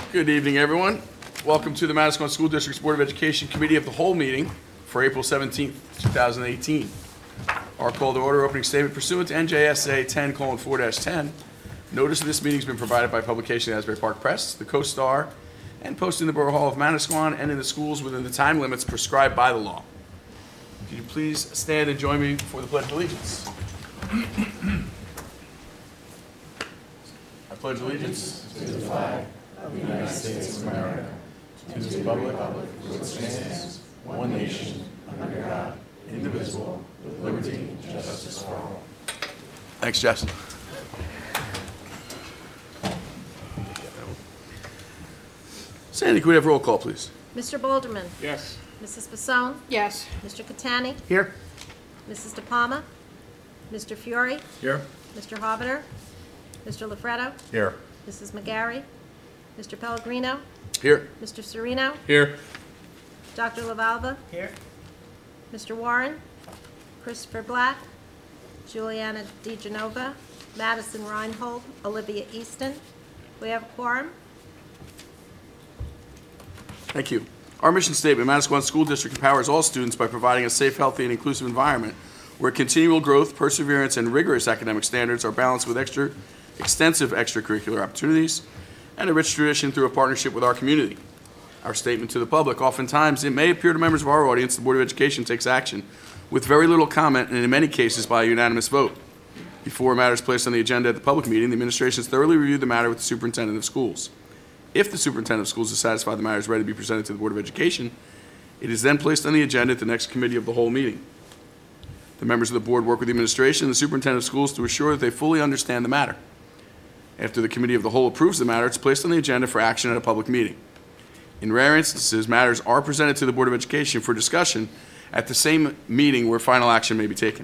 Good evening, everyone. Welcome to the Manasquan School District's Board of Education Committee of the Whole meeting for April 17th, 2018. Our call to order opening statement pursuant to NJSA 10:4-10. Notice of this meeting has been provided by publication in the Asbury Park Press, the Co-Star, and posted in the Borough Hall of Manasquan and in the schools within the time limits prescribed by the law. Could you please stand and join me for the Pledge of Allegiance? I pledge allegiance to the flag of the United States of America, to the republic for which it stands, one nation, under God, indivisible, with liberty and justice for all. Thanks, Jess. Sandy, could we have roll call, please? Mr. Balderman. Yes. Mrs. Fasone. Yes. Mr. Catani. Here. Mrs. De Palma. Mr. Fiore. Here. Mr. Hobbiter. Mr. Lafredo. Here. Mrs. McGarry. Mr. Pellegrino. Here. Mr. Serino. Here. Dr. LaValva. Here. Mr. Warren. Christopher Black. Juliana DeGenova. Madison Reinhold. Olivia Easton. We have a quorum. Thank you. Our mission statement, Manasquan School District empowers all students by providing a safe, healthy, and inclusive environment where continual growth, perseverance, and rigorous academic standards are balanced with extensive extracurricular opportunities and a rich tradition through a partnership with our community. Our statement to the public, oftentimes it may appear to members of our audience the Board of Education takes action with very little comment and in many cases by a unanimous vote. Before a matter is placed on the agenda at the public meeting, the administration has thoroughly reviewed the matter with the superintendent of schools. If the superintendent of schools is satisfied the matter is ready to be presented to the Board of Education, it is then placed on the agenda at the next committee of the whole meeting. The members of the board work with the administration and the superintendent of schools to assure that they fully understand the matter. After the committee of the whole approves the matter, it's placed on the agenda for action at a public meeting. In rare instances, matters are presented to the Board of Education for discussion at the same meeting where final action may be taken.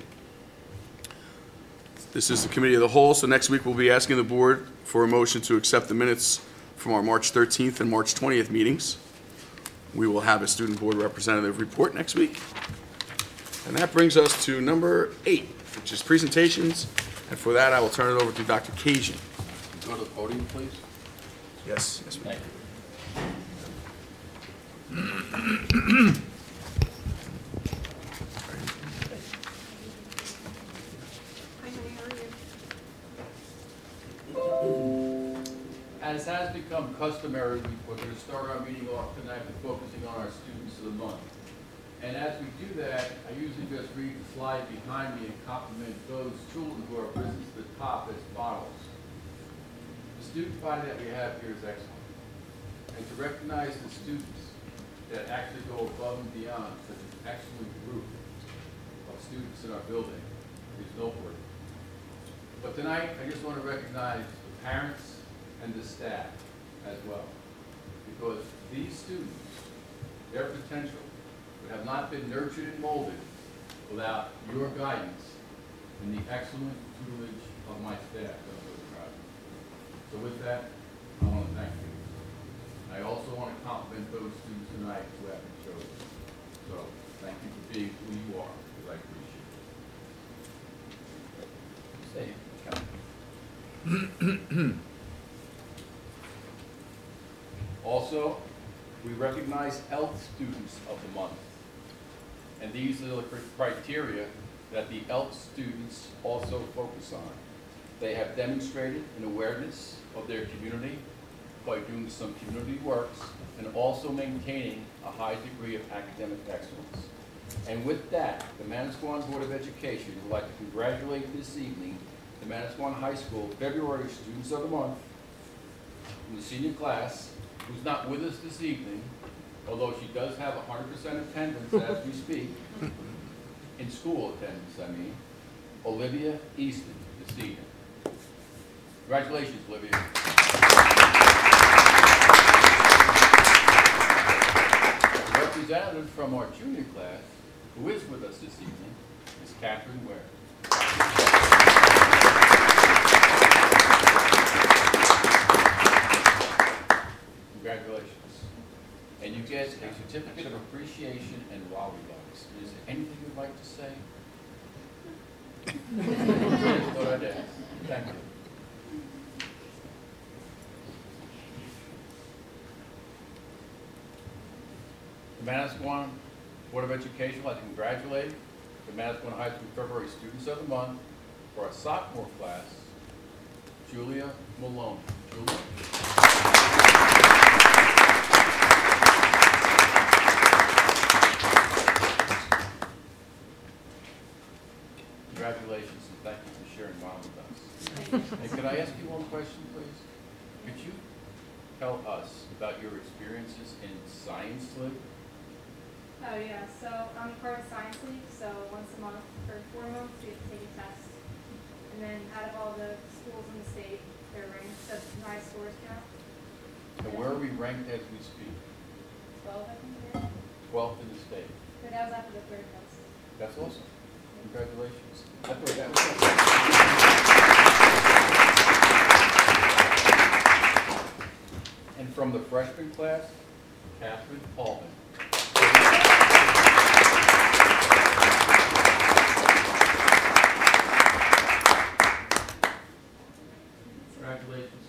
This is the committee of the whole, so next week we'll be asking the board for a motion to accept the minutes from our March 13th and March 20th meetings. We will have a student board representative report next week. And that brings us to number 8, which is presentations. And for that, I will turn it over to Dr. Cajun. Go to the podium, please. Yes, yes, ma'am. Thank you. As has become customary, we're going to start our meeting off tonight with focusing on our students of the month. And as we do that, I usually just read the slide behind me and compliment those children who are risen to the top as models. The student body that we have here is excellent. And to recognize the students that actually go above and beyond such an excellent group of students in our building is noteworthy. But tonight, I just want to recognize the parents and the staff as well. Because these students, their potential, would have not been nurtured and molded without your guidance and the excellent tutelage of my staff. So with that, I want to thank you. I also want to compliment those students tonight who have been chosen. So thank you for being who you are, because I appreciate it. Stay. Also, we recognize ELT students of the month. And these are the criteria that the ELT students also focus on. They have demonstrated an awareness of their community by doing some community works and also maintaining a high degree of academic excellence. And with that, the Manasquan Board of Education would like to congratulate this evening the Manasquan High School February Students of the Month in the senior class, who's not with us this evening, although she does have 100% attendance as we speak, in school attendance, I mean, Olivia Easton this evening. Congratulations, Olivia. The representative from our junior class, who is with us this evening, is Catherine Ware. Congratulations. And you get a certificate of appreciation and lollipops. Is there anything you'd like to say? Thought I'd ask. Thank you. The Manasquan Board of Education would like to congratulate the Manasquan High School February Students of the Month for our sophomore class, Julia Malone. Julia? Congratulations and thank you for sharing mom with us. And could I ask you one question, please? Could you tell us about your experiences in Science League? Oh yeah, so I'm part of Science League, so once a month for 4 months we have to take a test. And then out of all the schools in the state, they're ranked, so the highest scores count. And where are we ranked as we speak? 12, I think, yeah. 12th in the state. But that was after the third test. That's awesome. Congratulations. I thought that was And from the freshman class, Catherine Paulman. Congratulations,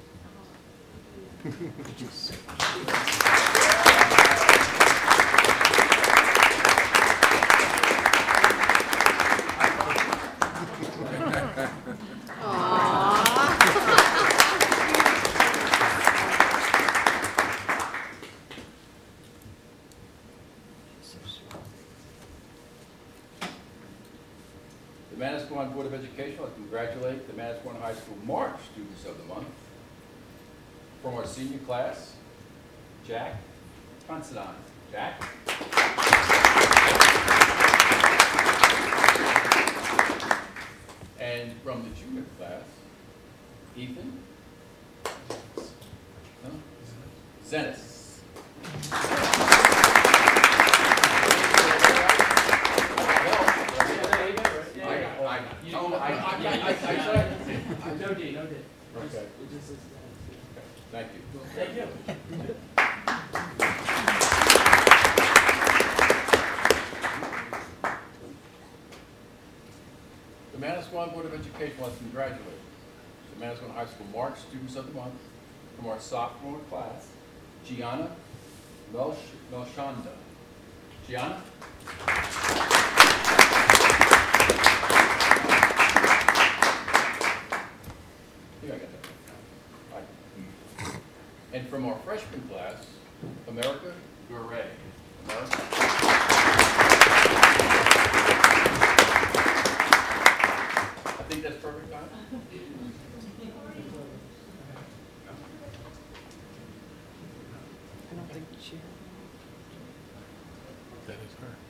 The Manasquan Board of Education would like to congratulate the Manasquan High School March Students of the Month. From our senior class, Jack Considine. Jack? And from the junior class, Ethan? No? Zenis. No D, no D. Okay. Thank you. Thank you. The Manasquan Board of Education wants to congratulate the Manasquan High School March Students of the Month from our sophomore class, Gianna Melshanda. Gianna? I think I got that. All right. And from our freshman class, America Garay. America? I think that's perfect time. That is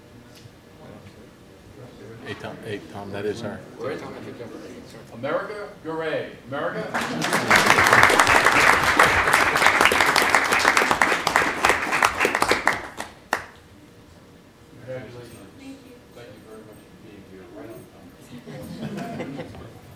her. Hey, Tom, that is her. Right? America Garay. America? Congratulations. Thank you. Thank you very much for being here right on time.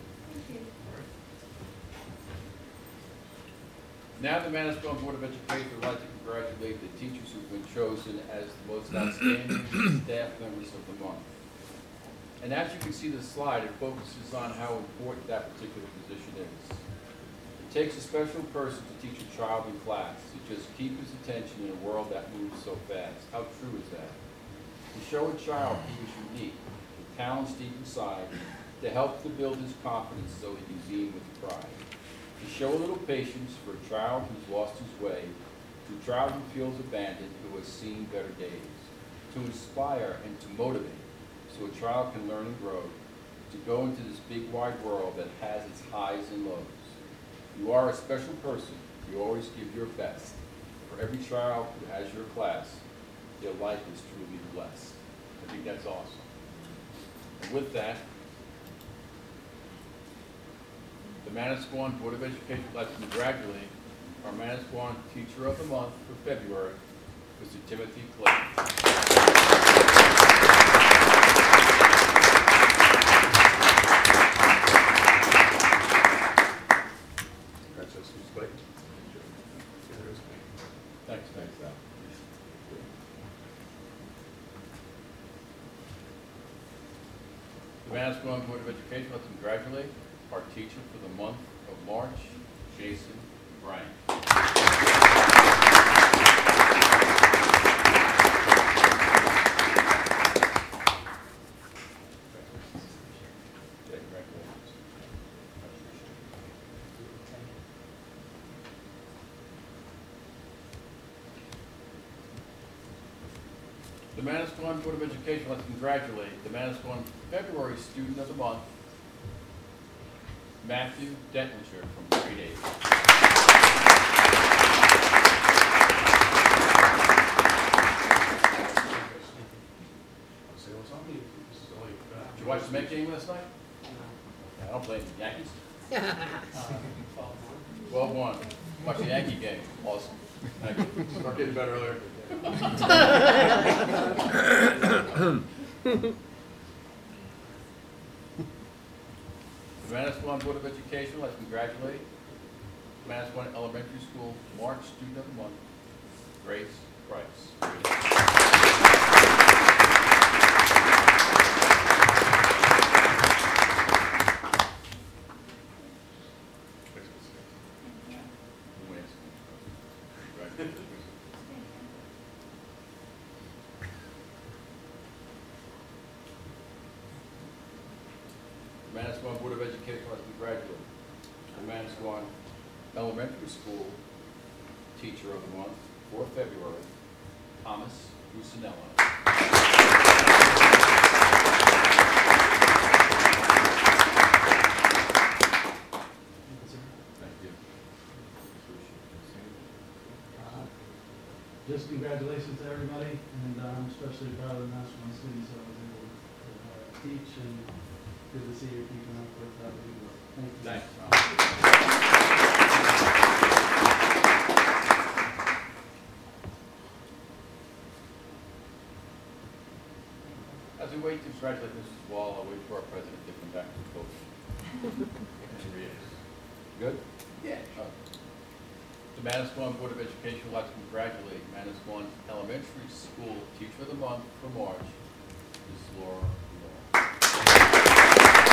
Now the Manasquan Board of Education would like to congratulate the teachers who've been chosen as the most outstanding staff members of the month. And as you can see the slide, it focuses on how important that particular position is. It takes a special person to teach a child in class, to just keep his attention in a world that moves so fast. How true is that? To show a child he is unique, with talents deep inside, to help to build his confidence so he can beam with pride. To show a little patience for a child who's lost his way, to a child who feels abandoned, who has seen better days. To inspire and to motivate, so a child can learn and grow, to go into this big wide world that has its highs and lows. You are a special person. You always give your best. For every child who has your class, their life is truly blessed. I think that's awesome. And with that, the Manasquan Board of Education would like to congratulate our Manasquan Teacher of the Month for February, Mr. Timothy Clay. Thanks, Al. The Manasquan Board of Education would like to congratulate our teacher for the month of March, Jason Bryant. The Manasquan Board of Education wants to congratulate the Manasquan February Student of the Month, Matthew Detlinger from grade 8. Did you watch the Met game last night? I don't blame the Yankees. 12-1. Watch the Yankee game. Awesome. Thank you. Start getting better earlier. The Manasquan Board of Education would like to congratulate Manasquan Elementary School March Student of the Month, Grace Price. The Manasquan Board of Education wants to congratulate the Manasquan Elementary School Teacher of the Month for February, Thomas Bucinello. Thank you. Just congratulations to everybody, and I'm especially proud of the Manasquan students that I was able to teach, and good to see you keeping up with that good work. Thank you. Thanks. As we wait to congratulate Mrs. Wall, I'll wait for our president to come back to the podium. Good? Yeah. The Manasquan Board of Education would like to congratulate Manasquan Elementary School Teacher of the Month for March, Ms. Laura Moore.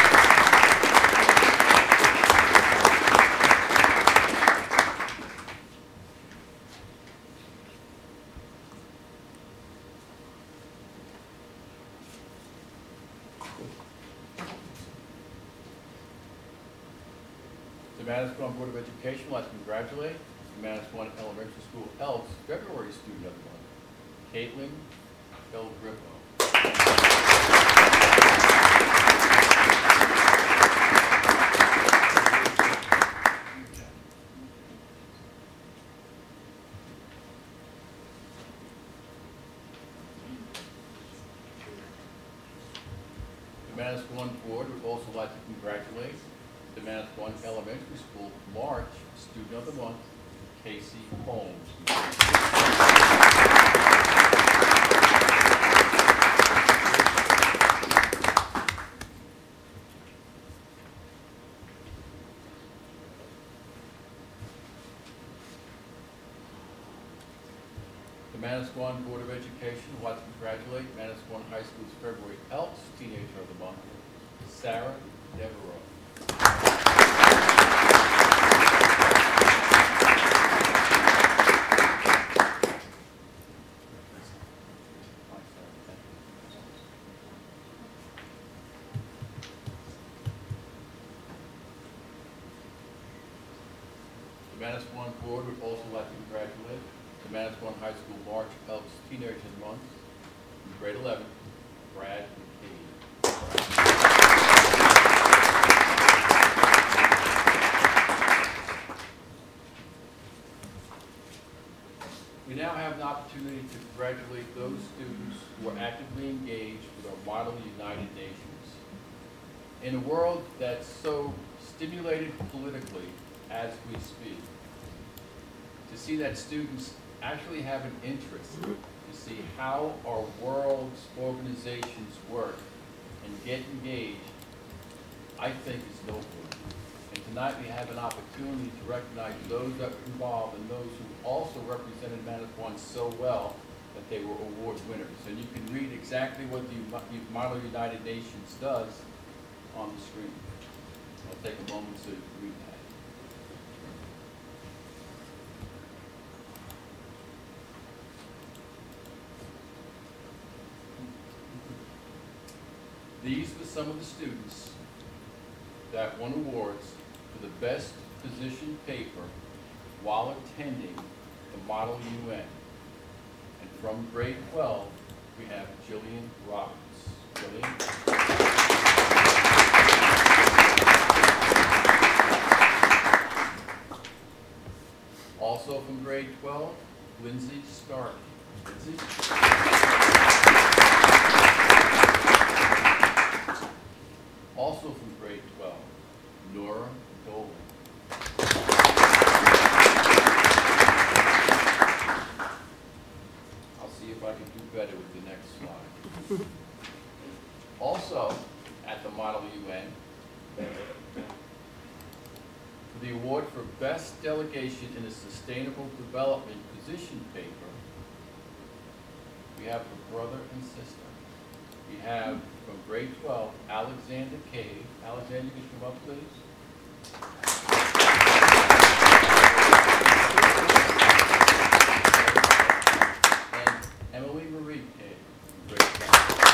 The Manasquan Board of Education would like to congratulate the Manasquan Elementary School Elks February Student of the Month, Caitlin Del Grippo. The Manasquan Board would also like to congratulate the Manasquan Elementary School March Student of the Month, Casey Holmes. The Manasquan Board of Education would like to congratulate Manasquan High School's February Elks Teenager of the Month, Sarah Devereaux. The Manasquan Board would also like to congratulate the Manasquan High School March Elks Teenager of the Month, in grade 11, Brad McCabe. We now have an opportunity to congratulate those students who are actively engaged with our Model United Nations. In a world that's so stimulated politically as we speak, to see that students actually have an interest to see how our world's organizations work and get engaged, I think is noble. And tonight we have an opportunity to recognize those that were involved and those who also represented Manasquan so well that they were award winners. And you can read exactly what the Model United Nations does on the screen. I'll take a moment to read that. These were some of the students that won awards for the best position paper while attending the Model UN. And from grade 12 we have Jillian Roberts. Jillian? Also from grade 12, Lindsay Stark. Lindsay? Also from grade 12, Nora Dolan. I'll see if I can do better with the next slide. Also, at the Model UN, for the award for Best Delegation in a Sustainable Development Position Paper, we have a brother and sister. We have from grade 12, Alexander Cave. Alexander, you can come up, please. And Emily Marie Cave, from grade 12.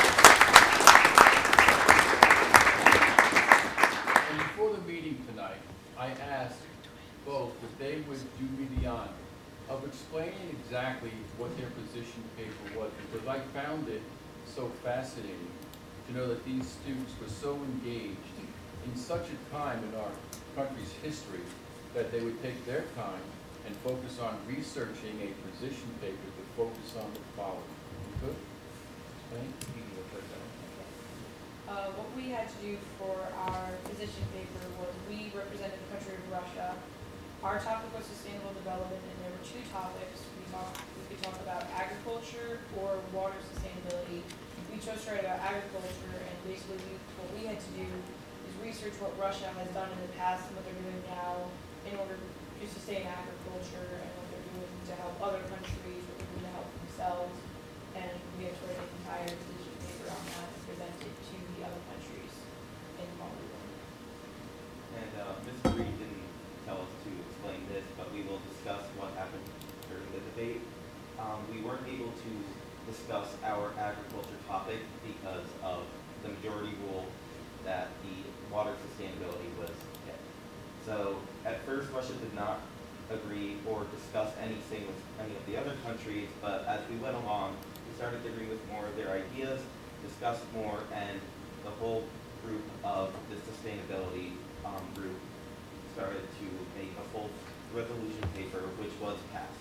And before the meeting tonight, I asked both that they would do me the honor of explaining exactly what their position paper was, because I found it so fascinating to know that these students were so engaged in such a time in our country's history that they would take their time and focus on researching a position paper to focus on the following. You could? Explain? You can go first, Ellen. What we had to do for our position paper was we represented the country of Russia. Our topic was sustainable development, and there were two topics. We could talk about agriculture or water sustainability. We chose to write about agriculture, and basically what we had to do is research what Russia has done in the past and what they're doing now in order to sustain agriculture, and what they're doing to help other countries, what they're doing to help themselves. And we have to write an entire position paper on that and present it to the other countries in Moldova. And Mr. Reed didn't tell us to explain this, but we will discuss what happened during the debate. We weren't able to discuss our agriculture topic because of the majority rule that the water sustainability was hit. So at first Russia did not agree or discuss anything with any of the other countries, but as we went along, we started to agree with more of their ideas, discussed more, and the whole group of the sustainability group started to make a full resolution paper, which was passed.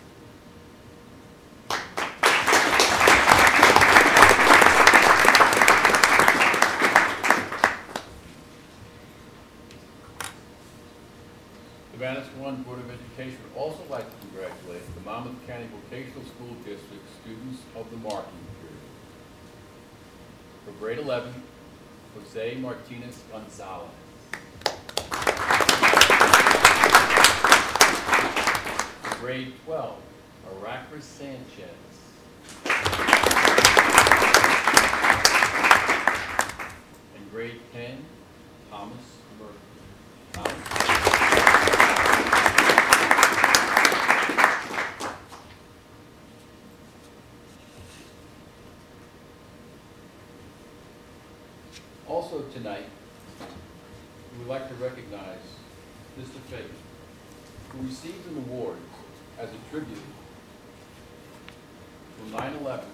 The Manasquan Board of Education would also like to congratulate the Monmouth County Vocational School District students of the marking period. For grade 11, Jose Martinez Gonzalez. For grade 12, Aracris Sanchez. And grade 10, Thomas Murphy. Thomas. Also tonight, we would like to recognize Mr. Fagan, who received an award as a tribute for 9/11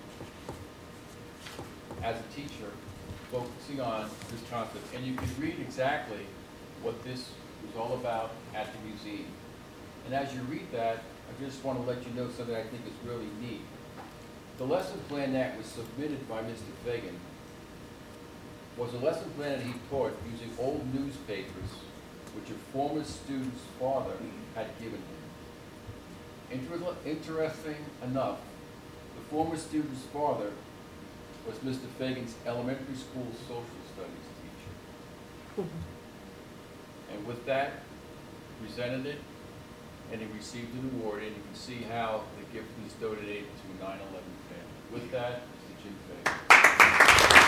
as a teacher focusing on this concept. And you can read exactly what this was all about at the museum. And as you read that, I just want to let you know something I think is really neat. The lesson plan that was submitted by Mr. Fagan was a lesson plan that he taught using old newspapers which a former student's father had given him. Interesting enough, the former student's father was Mr. Fagan's elementary school social studies teacher. And with that, presented it, and he received an award, and you can see how the gift was donated to 9/11 family. With that, Mr. Jim Fagan.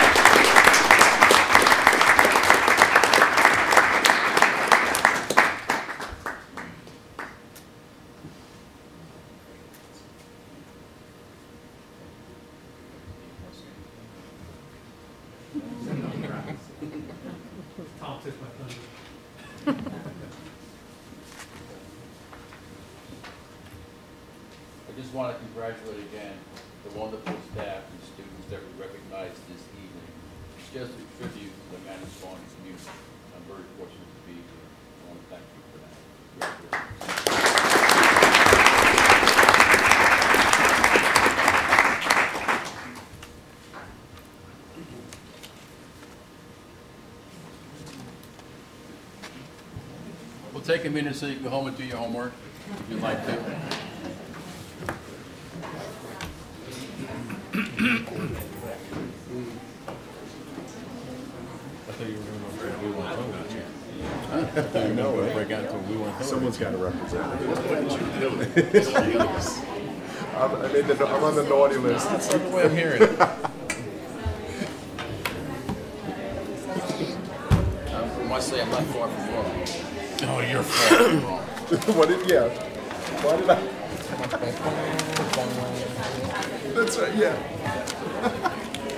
Tom took my thunder. I just want to congratulate again the wonderful staff and students that we recognize this evening. It's just a tribute to the Manasquan community. I'm very fortunate to be here. I want to thank you for that. We'll take a minute so you can go home and do your homework, if you'd like to. I thought you were going to we want to vote. I thought you were going to break out into we want to vote. Someone's got to represent. I mean, I'm on the naughty list. That's not the way I'm hearing it. I must say, I'm not far from wrong. Oh, you're far from wrong. What did, yeah. Why did I? That's right, yeah.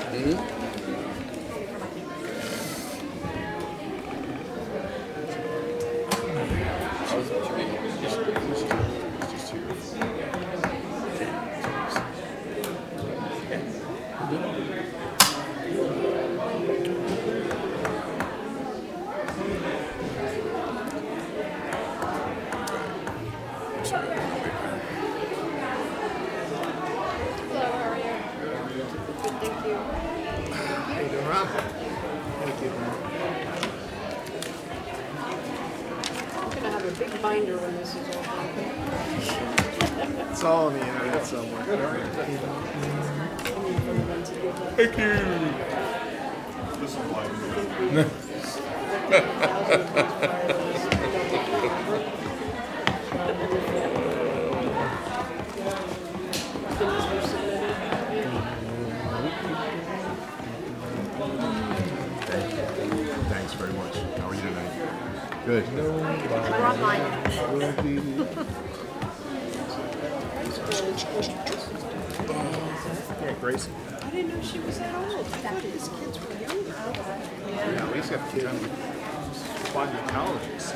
I'm gonna have a big binder when this is all done. It's all on the internet somewhere. Thank you. Thanks very much. How are you tonight? Good. I brought mine. Yeah, Gracie. I didn't know she was that old. I thought his kids were younger. Yeah, at least got kids on fun in colleges.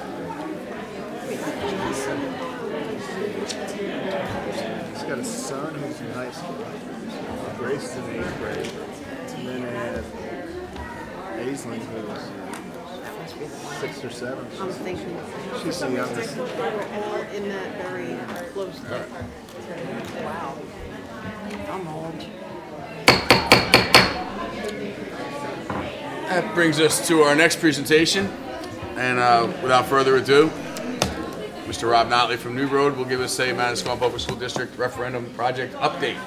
He's got a son who's in high school. Grace is in 8th grade. And then Aisling who's 6th or 7th. I'm thinking. She's the youngest. They were all in that very close. Wow. I'm old. That brings us to our next presentation. And without further ado, Mr. Rob Notley from New Road will give us a Manasquan Public School District referendum project update.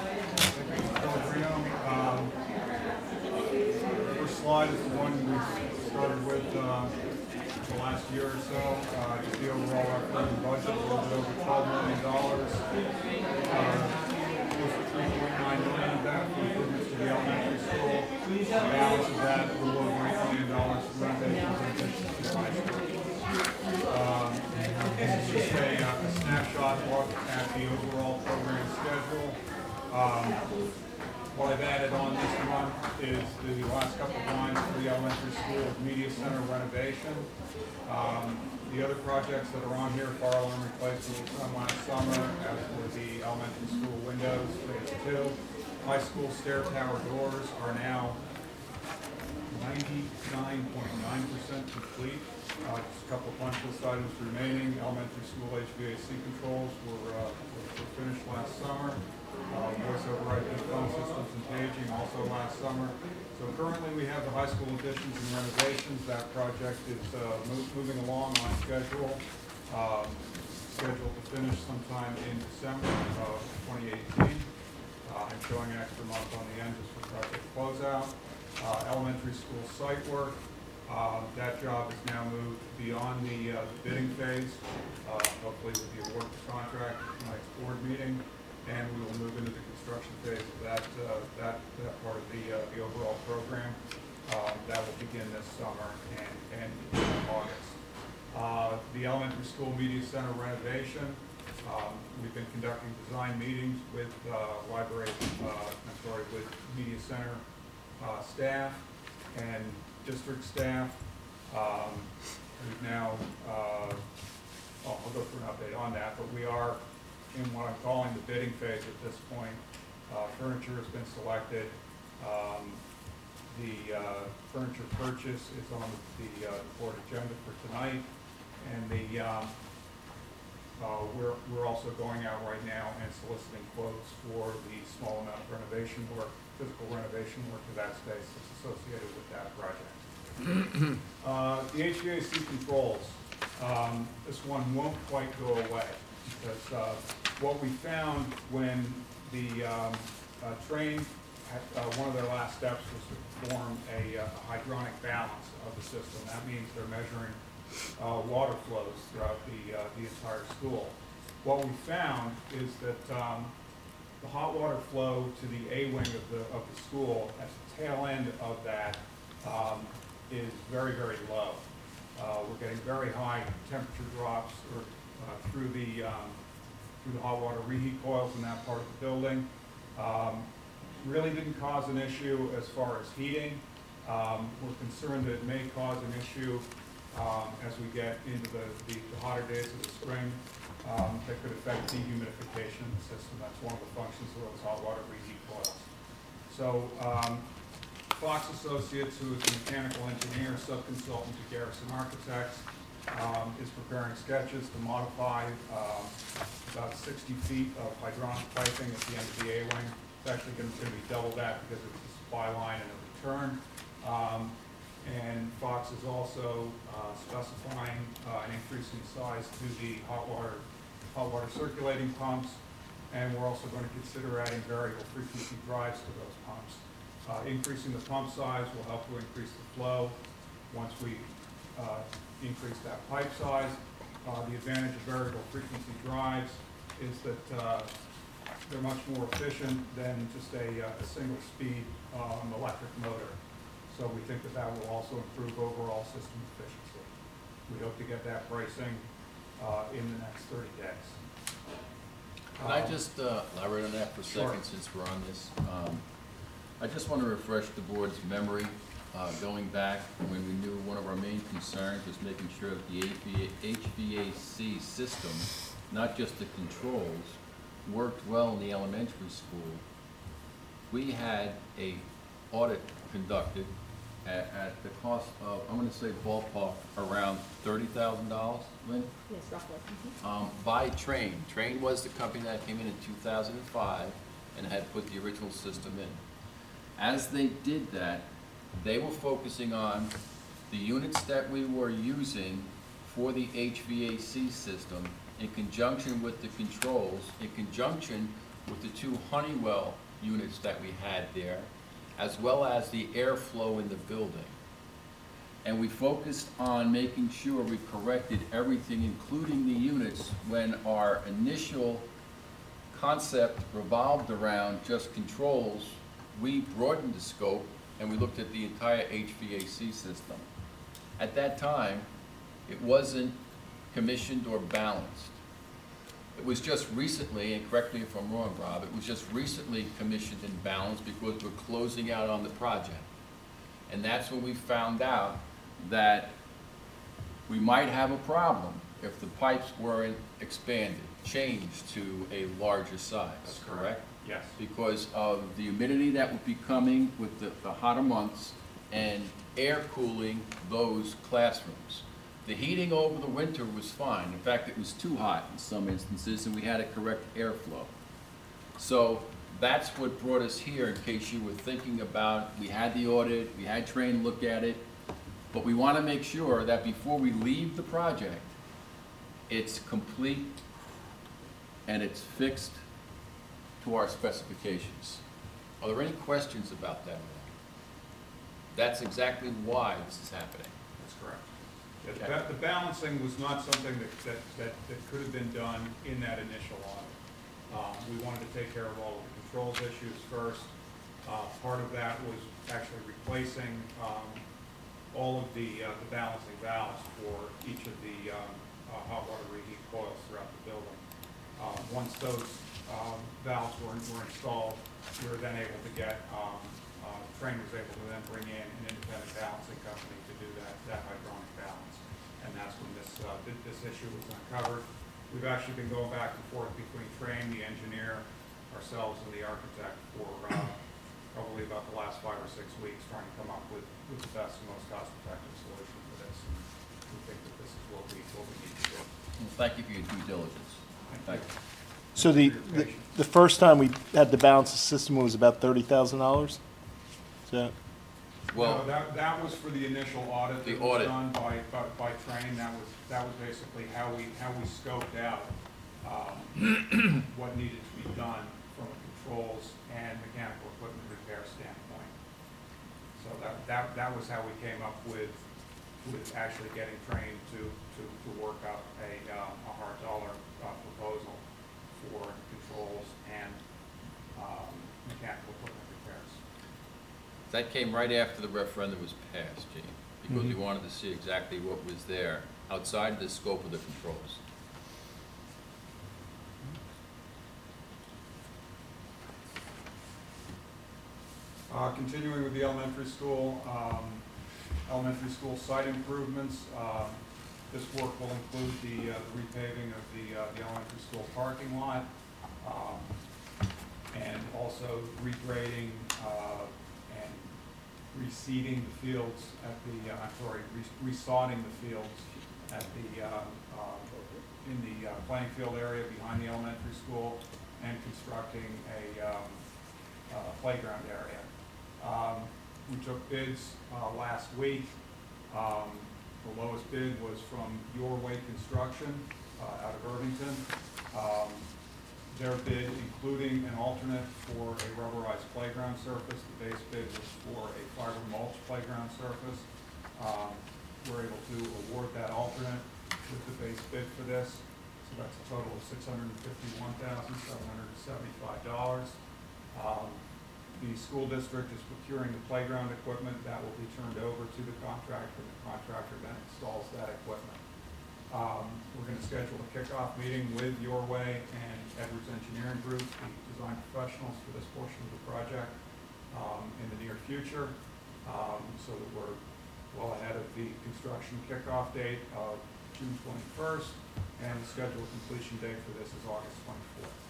First slide is the one we started with the last year or so. Just the overall referendum budget, a little bit over $12 million. Close to $3.9 million of that for improvements to the elementary school. The balance of that, a little over $8 million for renovations and additions to the high school. This is just a snapshot look at the overall program schedule. What I've added on this month is the last couple of lines for the elementary school media center renovation. The other projects that are on here, fire alarm replacement was done last summer, as were the elementary school windows, phase 2. High school stair tower doors are now 99.9% complete. Just a couple of punch list items remaining. Elementary school HVAC controls were finished last summer. Voice over IP phone systems and paging also last summer. So currently we have the high school additions and renovations. That project is moving along on schedule. Scheduled to finish sometime in December of 2018. I'm showing an extra month on the end just for project closeout. Elementary school site work. That job is now moved beyond the bidding phase, hopefully with the award of the contract at tonight's board meeting. And we will move into the construction phase of that part of the overall program. That will begin this summer and in August. The elementary school media center renovation. We've been conducting design meetings with with media center staff and district staff. We've now, I'll go through an update on that, but we are in what I'm calling the bidding phase at this point. Furniture has been selected. The furniture purchase is on the board agenda for tonight. And we're also going out right now and soliciting quotes for the small amount of renovation work, physical renovation work to that space that's associated with that project. The HVAC controls, this one won't quite go away because what we found when the train, one of their last steps was to perform a hydronic balance of the system. That means they're measuring water flows throughout the entire school. What we found is that the hot water flow to the A wing of the school at the tail end of that is very, very low. We're getting very high temperature drops through the hot water reheat coils in that part of the building. Really didn't cause an issue as far as heating. We're concerned that it may cause an issue as we get into the hotter days of the spring that could affect dehumidification of the system. That's one of the functions of those hot water reheat coils. So Fox Associates, who is a mechanical engineer, subconsultant to Garrison Architects, is preparing sketches to modify about 60 feet of hydronic piping at the end of the A-wing. It's actually going to be double that because it's a supply line and a return. And Fox is also specifying an increase in size to the hot water circulating pumps, and we're also going to consider adding variable frequency drives to those pumps. Increasing the pump size will help to increase the flow. Once we increase that pipe size, the advantage of variable frequency drives is that they're much more efficient than just a single speed electric motor. So we think that will also improve overall system efficiency. We hope to get that pricing in the next 30 days. Can I just elaborate on that for a second, since we're on this? I just want to refresh the board's memory going back when we knew one of our main concerns was making sure that the HVAC system, not just the controls, worked well in the elementary school. We had a audit conducted at the cost of, I'm going to say ballpark, around $30,000, Lynn? Yes, roughly. By Train. Train was the company that came in 2005 and had put the original system in. As they did that, they were focusing on the units that we were using for the HVAC system in conjunction with the controls, in conjunction with the 2 Honeywell units that we had there, as well as the airflow in the building. And we focused on making sure we corrected everything, including the units, when our initial concept revolved around just controls. We broadened the scope and we looked at the entire HVAC system. At that time, it wasn't commissioned or balanced. It was just recently, and correct me if I'm wrong, Rob, it was just recently commissioned and balanced because we're closing out on the project. And that's when we found out that we might have a problem if the pipes weren't expanded, changed to a larger size. That's correct? Yes. Because of the humidity that would be coming with the hotter months and air cooling those classrooms. The heating over the winter was fine. In fact, it was too hot in some instances, and we had to correct airflow. So that's what brought us here, in case you were thinking about, we had the audit, we had Train look at it, but we want to make sure that before we leave the project, it's complete and it's fixed to our specifications. Are there any questions about that? That's exactly why this is happening. That's correct. Yeah, the balancing was not something that could have been done in that initial audit. We wanted to take care of all of the controls issues first. Part of that was actually replacing all of the balancing valves for each of the hot water reheat coils throughout the building. Once those valves were installed, we were then able to get, Train was able to then bring in an independent balancing company to do that hydronic balance. And that's when this issue was uncovered. We've actually been going back and forth between Train, the engineer, ourselves and the architect for probably about the last 5 or 6 weeks, trying to come up with the best and most cost-effective solution for this. And we think that this is what we need to do. Well, thank you for your due diligence. Thank you. So the first time we had to balance the system was about $30,000? So, Well, No, that was for the initial audit The that was audit. done by Train. That was basically how we scoped out what needed to be done from a controls and mechanical equipment repair standpoint. So that was how we came up with actually getting Train to work up a hard dollar proposal for controls and mechanical equipment repairs. that came right after the referendum was passed, Gene, because we wanted to see exactly what was there outside the scope of the controls. Continuing with the elementary school site improvements. This work will include the repaving of the elementary school parking lot, and also regrading and reseeding the fields at the, resodding the fields at the, in the playing field area behind the elementary school, and constructing a playground area. We took bids last week. The lowest bid was from Your Way Construction out of Irvington. Their bid, including an alternate for a rubberized playground surface. The base bid was for a fiber mulch playground surface. We're able to award that alternate with the base bid for this. So that's a total of $651,775. The school district is procuring the playground equipment that will be turned over to the contractor. The contractor then installs that equipment. We're going to schedule a kickoff meeting with Your Way and Edwards Engineering Group, the design professionals for this portion of the project, in the near future, so that we're well ahead of the construction kickoff date of June 21st, and the scheduled completion date for this is August 24th.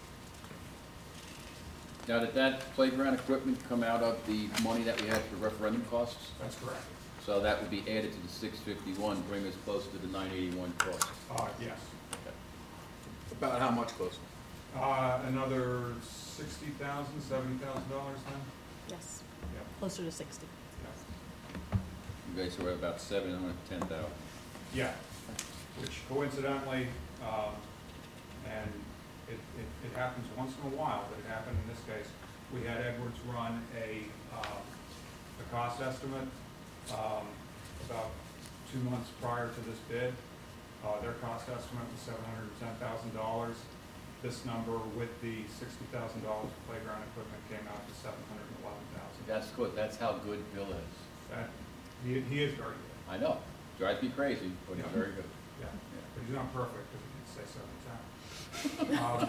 Now, did that playground equipment come out of the money that we had for referendum costs? That's correct. So that would be added to the 651, bring us closer to the 981 cost. Yes. About how much closer? Another $60,000, $70,000 then? Yes, Yep. closer to 60. You guys are at about 710,000. Yeah, which coincidentally, and it happens once in a while, but it happened in this case. We had Edwards run a cost estimate about 2 months prior to this bid. Their cost estimate was $710,000. This number with the $60,000 of playground equipment came out to $711,000. That's good. That's how good Bill is. That, he is very good. I know. Drives me crazy, but he's Yeah. very good. Yeah, but he's not perfect, because he did say 710.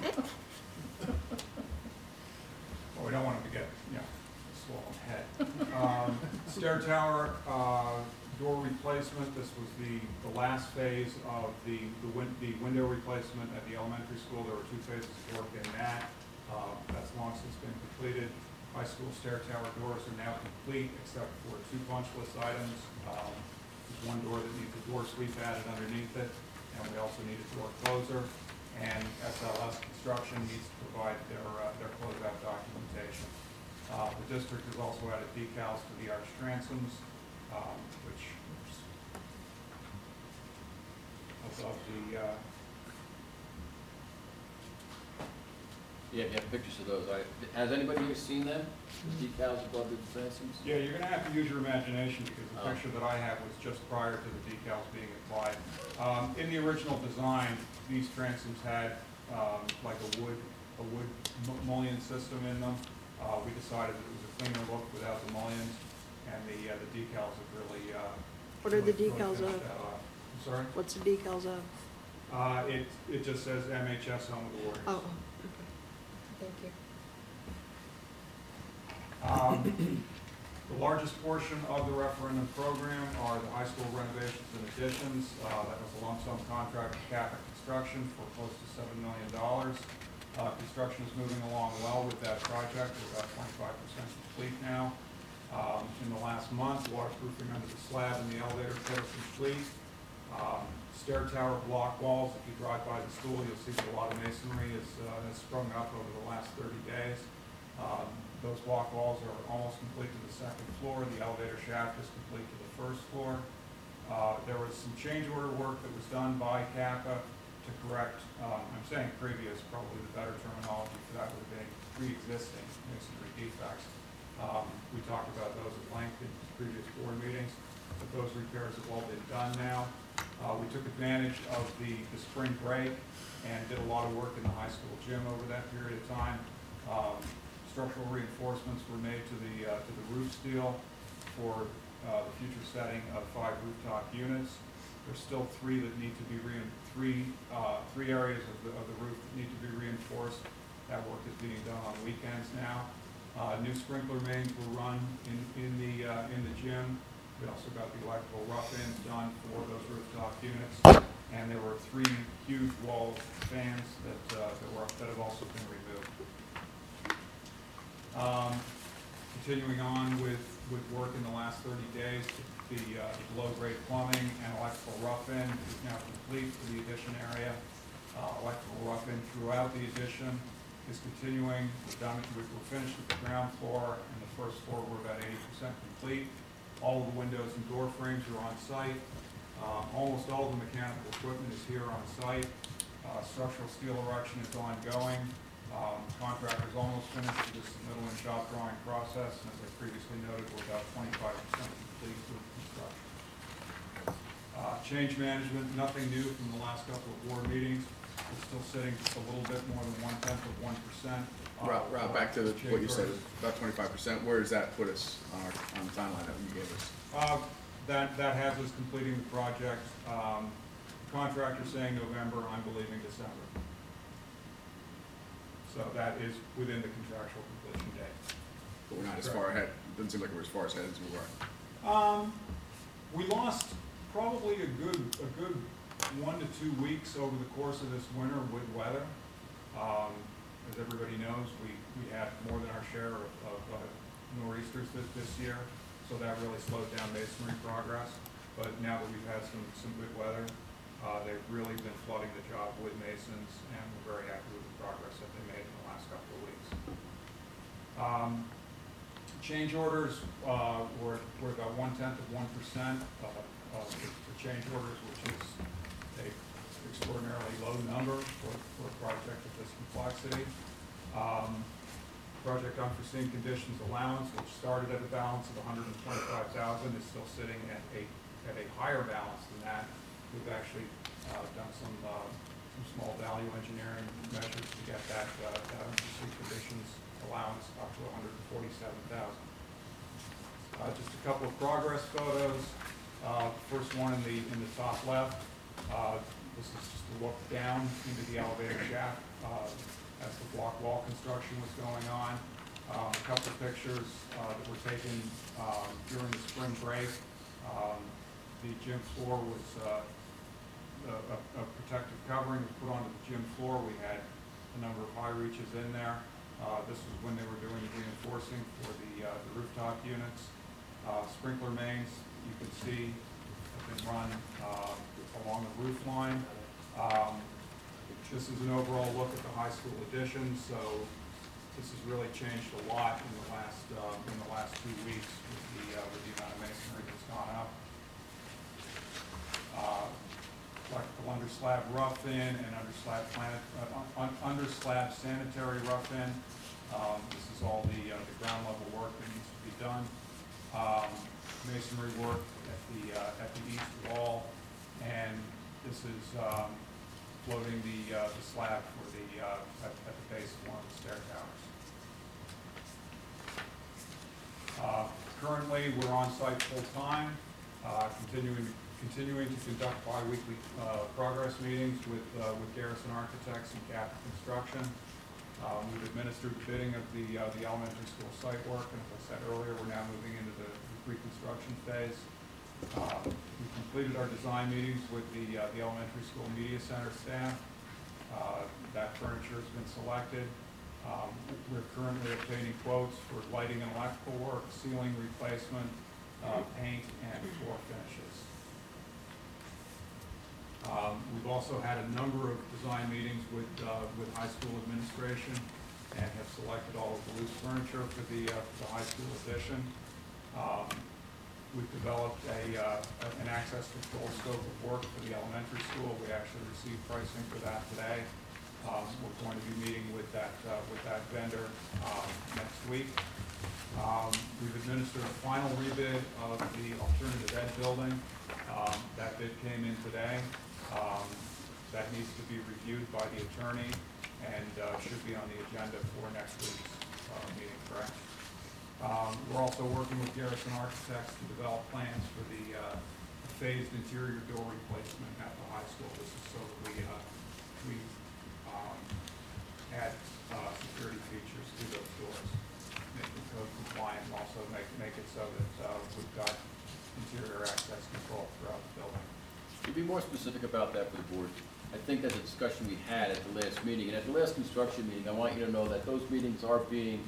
Well, we don't want him to get, a swollen head. Stair tower, door replacement. This was the last phase of the window replacement at the elementary school. There were 2 phases of work in that. That's long since been completed. High school stair tower doors are now complete, except for 2 punch list items. There's one door that needs a door sweep added underneath it, and we also need a door closer. And SLS Construction needs to provide their closeout documentation. The district has also added decals to the arch transoms, which above the, Yeah, you have pictures of those. Has anybody here seen them? The decals above the transoms? yeah, you're gonna have to use your imagination, because the Oh. picture that I have was just prior to the decals being applied. In the original design, these transoms had like a wood mullion system in them. We decided that it was a cleaner look without the mullions, and the decals have really. What are the really decals finished of? that off. I'm sorry? What's the decals of? It just says MHS Home of the Warriors. Oh, okay. Thank you. The largest portion of the referendum program are the high school renovations and additions. That was a lump sum contract with Catholic Construction for close to $7 million. Construction is moving along well with that project. We're about 25% complete now. In the last month, waterproofing under the slab and the elevator pit are complete. Stair tower block walls, if you drive by the school, you'll see that a lot of masonry has sprung up over the last 30 days. Those block walls are almost complete to the second floor. The elevator shaft is complete to the first floor. There was some change order work that was done by CAPA to correct, I'm saying previous, probably the better terminology for that would have been pre-existing masonry defects. We talked about those at length in previous board meetings, but those repairs have all been done now. We took advantage of the spring break and did a lot of work in the high school gym over that period of time. Structural reinforcements were made to the roof steel for the future setting of 5 rooftop units. There's still 3 that need to be three areas of the roof that need to be reinforced. That work is being done on weekends now. New sprinkler mains were run in the gym. We also got the electrical rough-ins done for those rooftop units, and there were 3 huge wall fans that have also been removed. Continuing on with work in the last 30 days, the below-grade plumbing and electrical rough-in is now complete for the addition area. Electrical rough-in throughout the addition is continuing. We're finished with the ground floor, and the first floor we're about 80% complete. All of the windows and door frames are on site. Almost all of the mechanical equipment is here on site. Structural steel erection is ongoing. Contractor's almost finished with the submittal and shop drawing process, and as I previously noted, we're about 25% complete with construction. Change management, nothing new from the last couple of board meetings. We're still sitting just a little bit more than 1/10 of 1%. Rob, back to what you said, about 25%. Where does that put us on the timeline that you gave us? That has us completing the project. Contractor saying November, I'm believing December. So that is within the contractual completion date. But we're not as far ahead. Doesn't seem like we're as far ahead as we were. We lost probably a good 1 to 2 weeks over the course of this winter with weather. As everybody knows, we had more than our share of nor'easters this year, so that really slowed down masonry progress. But now that we've had some good weather, they've really been flooding the job with masons, and we're very happy with the progress that they made in the last couple of weeks. Change orders were about 1/10 of 1% of the change orders, which is an extraordinarily low number for a project of this complexity. Project unforeseen conditions allowance, which started at a balance of $125,000, is still sitting at a higher balance than that. We've actually done some small value engineering measures to get that unforeseen conditions allowance up to $147,000. Just a couple of progress photos. First one in the top left. This is just a look down into the elevator shaft as the block wall construction was going on. A couple of pictures that were taken during the spring break. The gym floor was a protective covering was put onto the gym floor. We had a number of high reaches in there. This was when they were doing the reinforcing for the rooftop units. Sprinkler mains, you can see, have been run along the roof line. This is an overall look at the high school addition, so this has really changed a lot in the last 2 weeks with the amount of masonry that's gone up. Electrical under slab rough-in and under slab sanitary rough-in. This is all the ground level work that needs to be done. Masonry work at the east wall, and this is floating the slab for at the base of one of the stair towers. Currently, we're on site full time, continuing to conduct bi-weekly progress meetings with Garrison Architects and CAPA Construction. We've administered the bidding of the elementary school site work, and as I said earlier, we're now moving into the pre-construction phase. We completed our design meetings with the elementary school media center staff. That furniture has been selected. We're currently obtaining quotes for lighting and electrical work, ceiling replacement, paint, and floor finishes. We've also had a number of design meetings with high school administration and have selected all of the loose furniture for the high school addition. We've developed an access control scope of work for the elementary school. We actually received pricing for that today. We're going to be meeting with that vendor next week. We've administered a final rebid of the alternative ed building. That bid came in today. That needs to be reviewed by the attorney and should be on the agenda for next week's meeting, correct? We're also working with Garrison Architects to develop plans for the phased interior door replacement at the high school. This is so that we add security features to those doors, make them code compliant, and also make it so that we've got interior access control throughout the building. To be more specific about that for the board, I think that's a discussion we had at the last meeting. And at the last construction meeting, I want you to know that those meetings are being,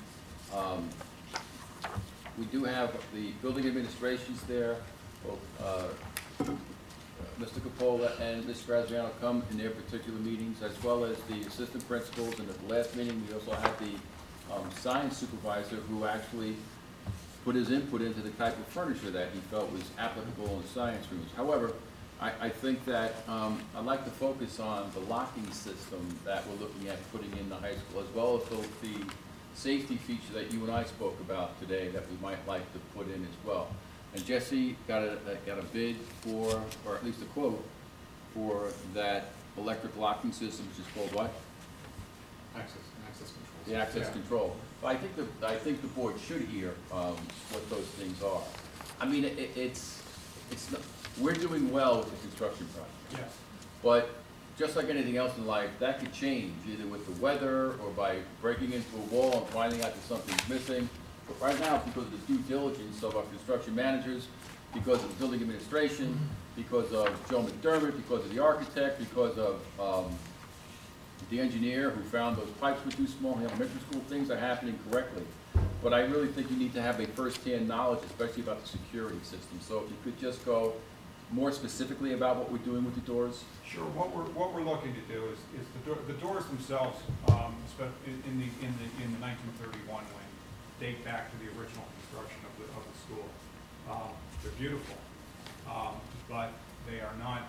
we do have the building administrations there, both Mr. Capola and Ms. Graziano come in their particular meetings, as well as the assistant principals. And at the last meeting, we also had the science supervisor who actually put his input into the type of furniture that he felt was applicable in science rooms. However, I think that I'd like to focus on the locking system that we're looking at putting in the high school, as well as the safety feature that you and I spoke about today that we might like to put in as well. And Jesse got a bid for, or at least a quote, for that electric locking system, which is called what? Access control. The access control. But I think the board should hear what those things are. I mean, it's not, we're doing well with the construction project. Yes. But just like anything else in life, that could change either with the weather or by breaking into a wall and finding out that something's missing. But right now, because of the due diligence of our construction managers, because of the building administration, because of Joe McDermott, because of the architect, because of the engineer who found those pipes were too small in the elementary school, things are happening correctly. But I really think you need to have a first-hand knowledge, especially about the security system. So if you could just go more specifically about what we're doing with the doors. Sure. What we're looking to do is the doors themselves, in the 1931 wing, date back to the original construction of the school. They're beautiful, but they are not.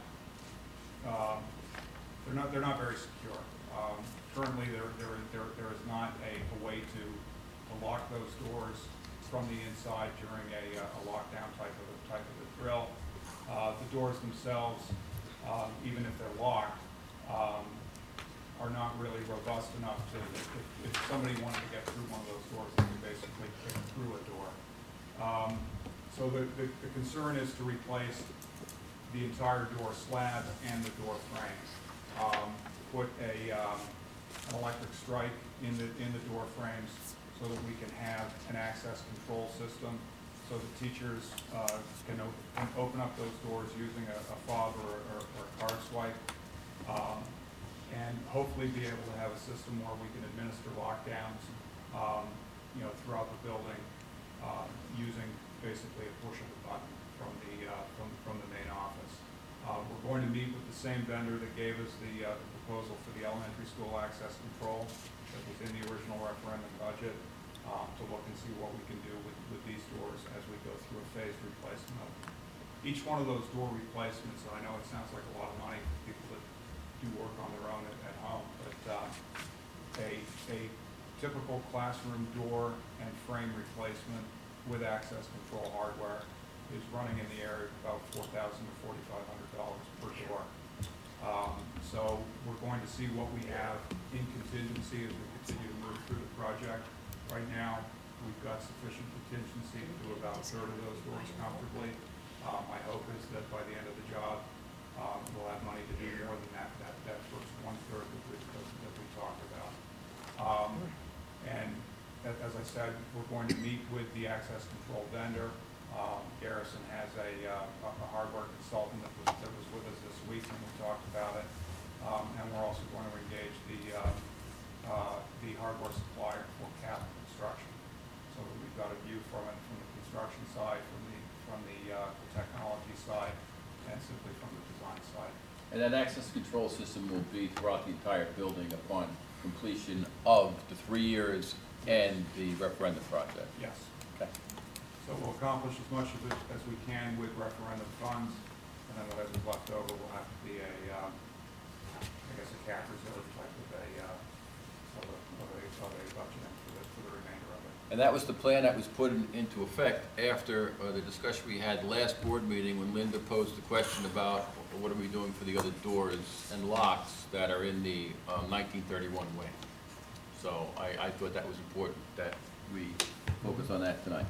They're not very secure. Currently, there is not a way to lock those doors from the inside during a lockdown type of a drill. The doors themselves, even if they're locked, are not really robust enough to, if somebody wanted to get through one of those doors, they could basically kick through a door. So the concern is to replace the entire door slab and the door frame. Put an electric strike in the door frames so that we can have an access control system, so the teachers can open up those doors using a fob or a card swipe, and hopefully be able to have a system where we can administer lockdowns, throughout the building, using basically a push of a button from the main office. We're going to meet with the same vendor that gave us the proposal for the elementary school access control that was in the original referendum budget, to look and see what we can do with these doors as we go through a phased replacement of them. Each one of those door replacements, I know it sounds like a lot of money for people that do work on their own at home, but a typical classroom door and frame replacement with access control hardware is running in the area of about $4,000 to $4,500 per door. So we're going to see what we have in contingency as we continue to move through the project. Right now, we've got sufficient contingency to do about a third of those doors comfortably. My hope is that by the end of the job, we'll have money to do more than that first one-third that we talked about. And as I said, we're going to meet with the access control vendor. Garrison has a hardware consultant that was with us this week when we talked about it. And we're also going to engage the hardware supplier for cap construction. So we've got a view from it, from the construction side, from the technology side, and simply from the design side. And that access control system will be throughout the entire building upon completion of the 3 years and the referendum project? Yes. Okay. So we'll accomplish as much of it as we can with referendum funds, and then whatever's left over will have to be I guess a cap reserve type of a budgeting for the remainder of it. And that was the plan that was put into effect after the discussion we had last board meeting when Linda posed the question about what are we doing for the other doors and locks that are in the 1931 wing. So I thought that was important that we focus on that tonight.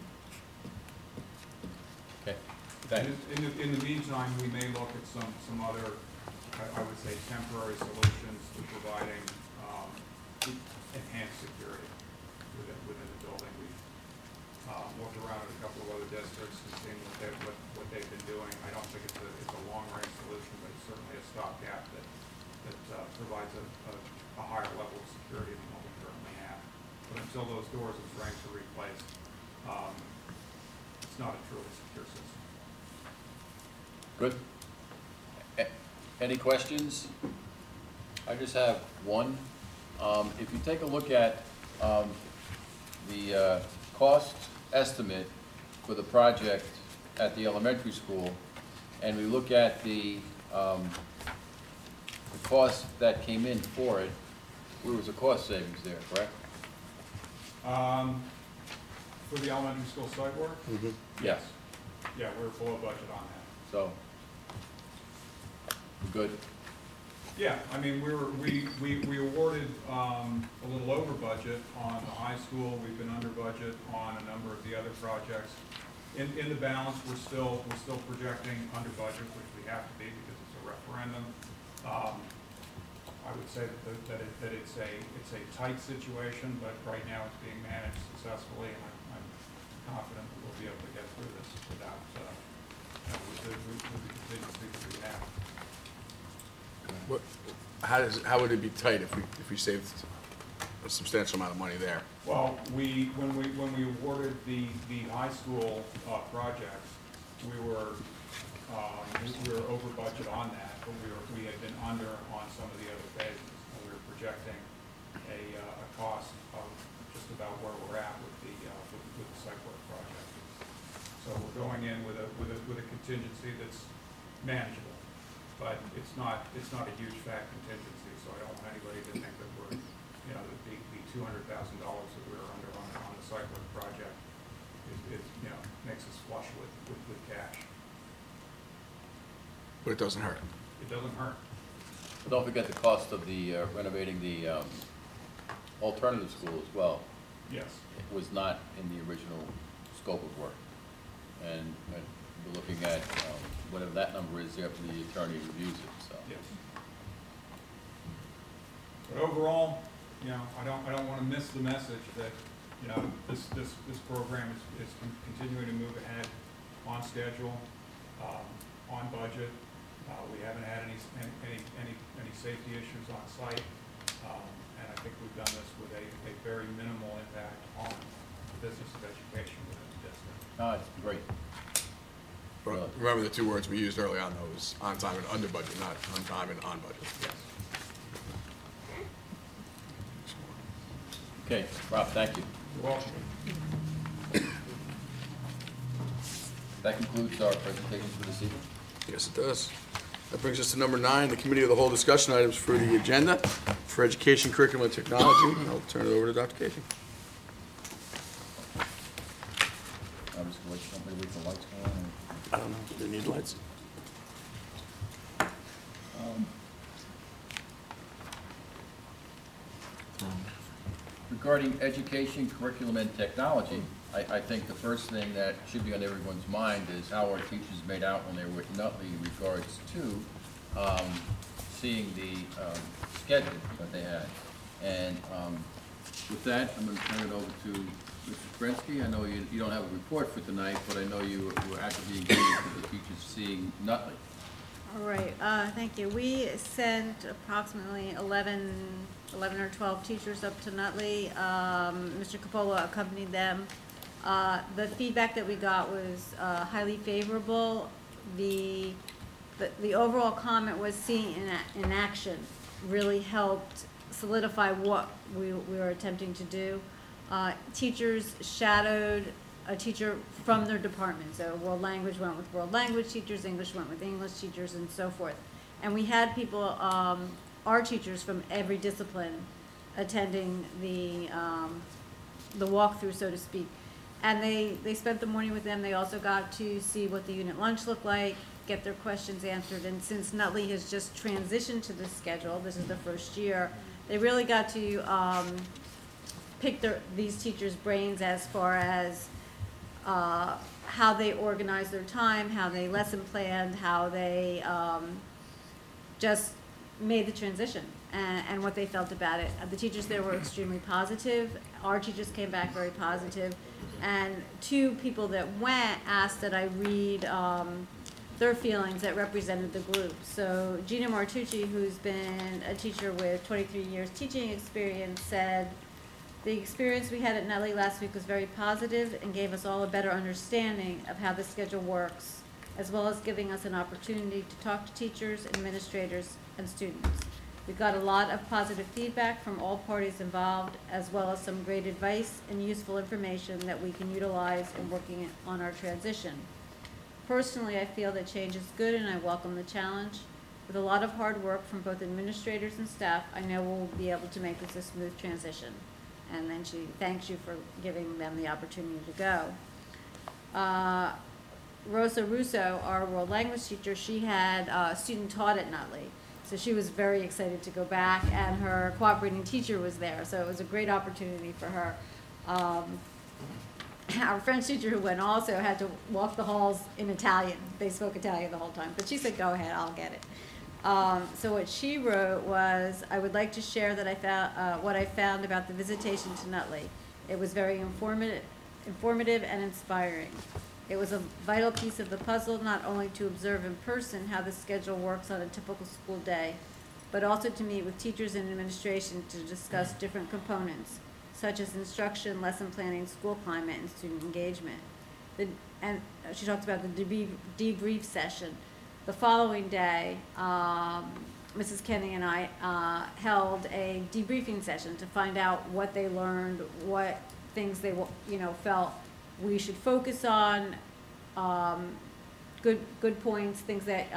Okay, thank you. In the meantime, we may look at some other, I would say, temporary solutions to providing enhanced security within the building. We've looked around at a couple of other districts and seen what they've been doing. I don't think it's a long-range solution, but it's certainly a stopgap that provides a higher level of security than what we currently have. But until those doors and frames are replaced, it's not a truly secure system. Good. Any questions? I just have one. If you take a look at the cost estimate for the project at the elementary school, and we look at the cost that came in for it, there was a cost savings there, correct? For the elementary school site work? Mm-hmm. Yes. Yeah, we're below budget on that. So, we're good. Yeah, I mean, we awarded a little over budget on the high school. We've been under budget on a number of the other projects. In the balance, we're still projecting under budget, which we have to be because it's a referendum. I would say that it's a tight situation, but right now it's being managed successfully, and I'm confident that we'll be able to get through this without with the contingency that we have. How would it be tight if we saved a substantial amount of money there? Well, when we awarded the high school project, we were over budget on that, but we had been under on some of the other phases, and we were projecting a cost of just about where we're at with the site work project. So we're going in with a contingency that's manageable. But it's not a huge fat contingency, so I don't want anybody to think that we're, the $200,000 that we're under on the site work project makes us flush with cash. But it doesn't hurt. It doesn't hurt. Don't forget the cost of the renovating the alternative school as well. Yes. It was not in the original scope of work. And we're looking at whatever that number is after the attorney reviews it, so. Yes. But overall, I don't want to miss the message that, this program is continuing to move ahead on schedule, on budget. We haven't had any safety issues on site, and I think we've done this with a very minimal impact on the business of education within the district. It's great. But remember the two words we used early on, though, was on time and under budget, not on time and on budget. Yes. Okay, Rob, thank you. You're welcome. That concludes our presentation for this evening. Yes, it does. That brings us to number 9, the committee of the whole discussion items for the agenda for education, curriculum, and technology. I'll turn it over to Dr. Casey. I'm just going to wait for the lights go on. I don't know. Do they need lights? Regarding education, curriculum, and technology, I think the first thing that should be on everyone's mind is how our teachers made out when they were at Nutley in regards to seeing the schedule that they had. And with that, I'm going to turn it over to Mr. Krensky. I know you don't have a report for tonight, but I know you were actively engaged with the teachers seeing Nutley. All right, thank you. We sent approximately 11 or 12 teachers up to Nutley. Mr. Capola accompanied them. The feedback that we got was highly favorable. The overall comment was seeing in action really helped solidify what we were attempting to do. Teachers shadowed a teacher from their department. So world language went with world language teachers, English went with English teachers, and so forth. And we had people, our teachers from every discipline attending the walkthrough, so to speak. And they spent the morning with them. They also got to see what the unit lunch looked like, get their questions answered. And since Nutley has just transitioned to this schedule, this is the first year, they really got to pick these teachers' brains as far as how they organize their time, how they lesson planned, how they just made the transition, and what they felt about it. The teachers there were extremely positive. Our teachers came back very positive. And two people that went asked that I read their feelings that represented the group. So Gina Martucci, who's been a teacher with 23 years teaching experience, said, "The experience we had at Nutley last week was very positive and gave us all a better understanding of how the schedule works, as well as giving us an opportunity to talk to teachers, administrators, and students. We got a lot of positive feedback from all parties involved, as well as some great advice and useful information that we can utilize in working on our transition. Personally, I feel that change is good and I welcome the challenge. With a lot of hard work from both administrators and staff, I know we'll be able to make this a smooth transition." And then she thanks you for giving them the opportunity to go. Rosa Russo, our world language teacher, she had student taught at Nutley. So she was very excited to go back, and her cooperating teacher was there. So it was a great opportunity for her. Our French teacher who went also had to walk the halls in Italian. They spoke Italian the whole time. But she said, "Go ahead, I'll get it." So what she wrote was, "I would like to share that I found what I found about the visitation to Nutley. It was very informative and inspiring. It was a vital piece of the puzzle, not only to observe in person how the schedule works on a typical school day, but also to meet with teachers and administration to discuss different components, such as instruction, lesson planning, school climate, and student engagement." And she talks about the debrief session. The following day, Mrs. Kenny and I held a debriefing session to find out what they learned, what things they felt we should focus on, good points, things that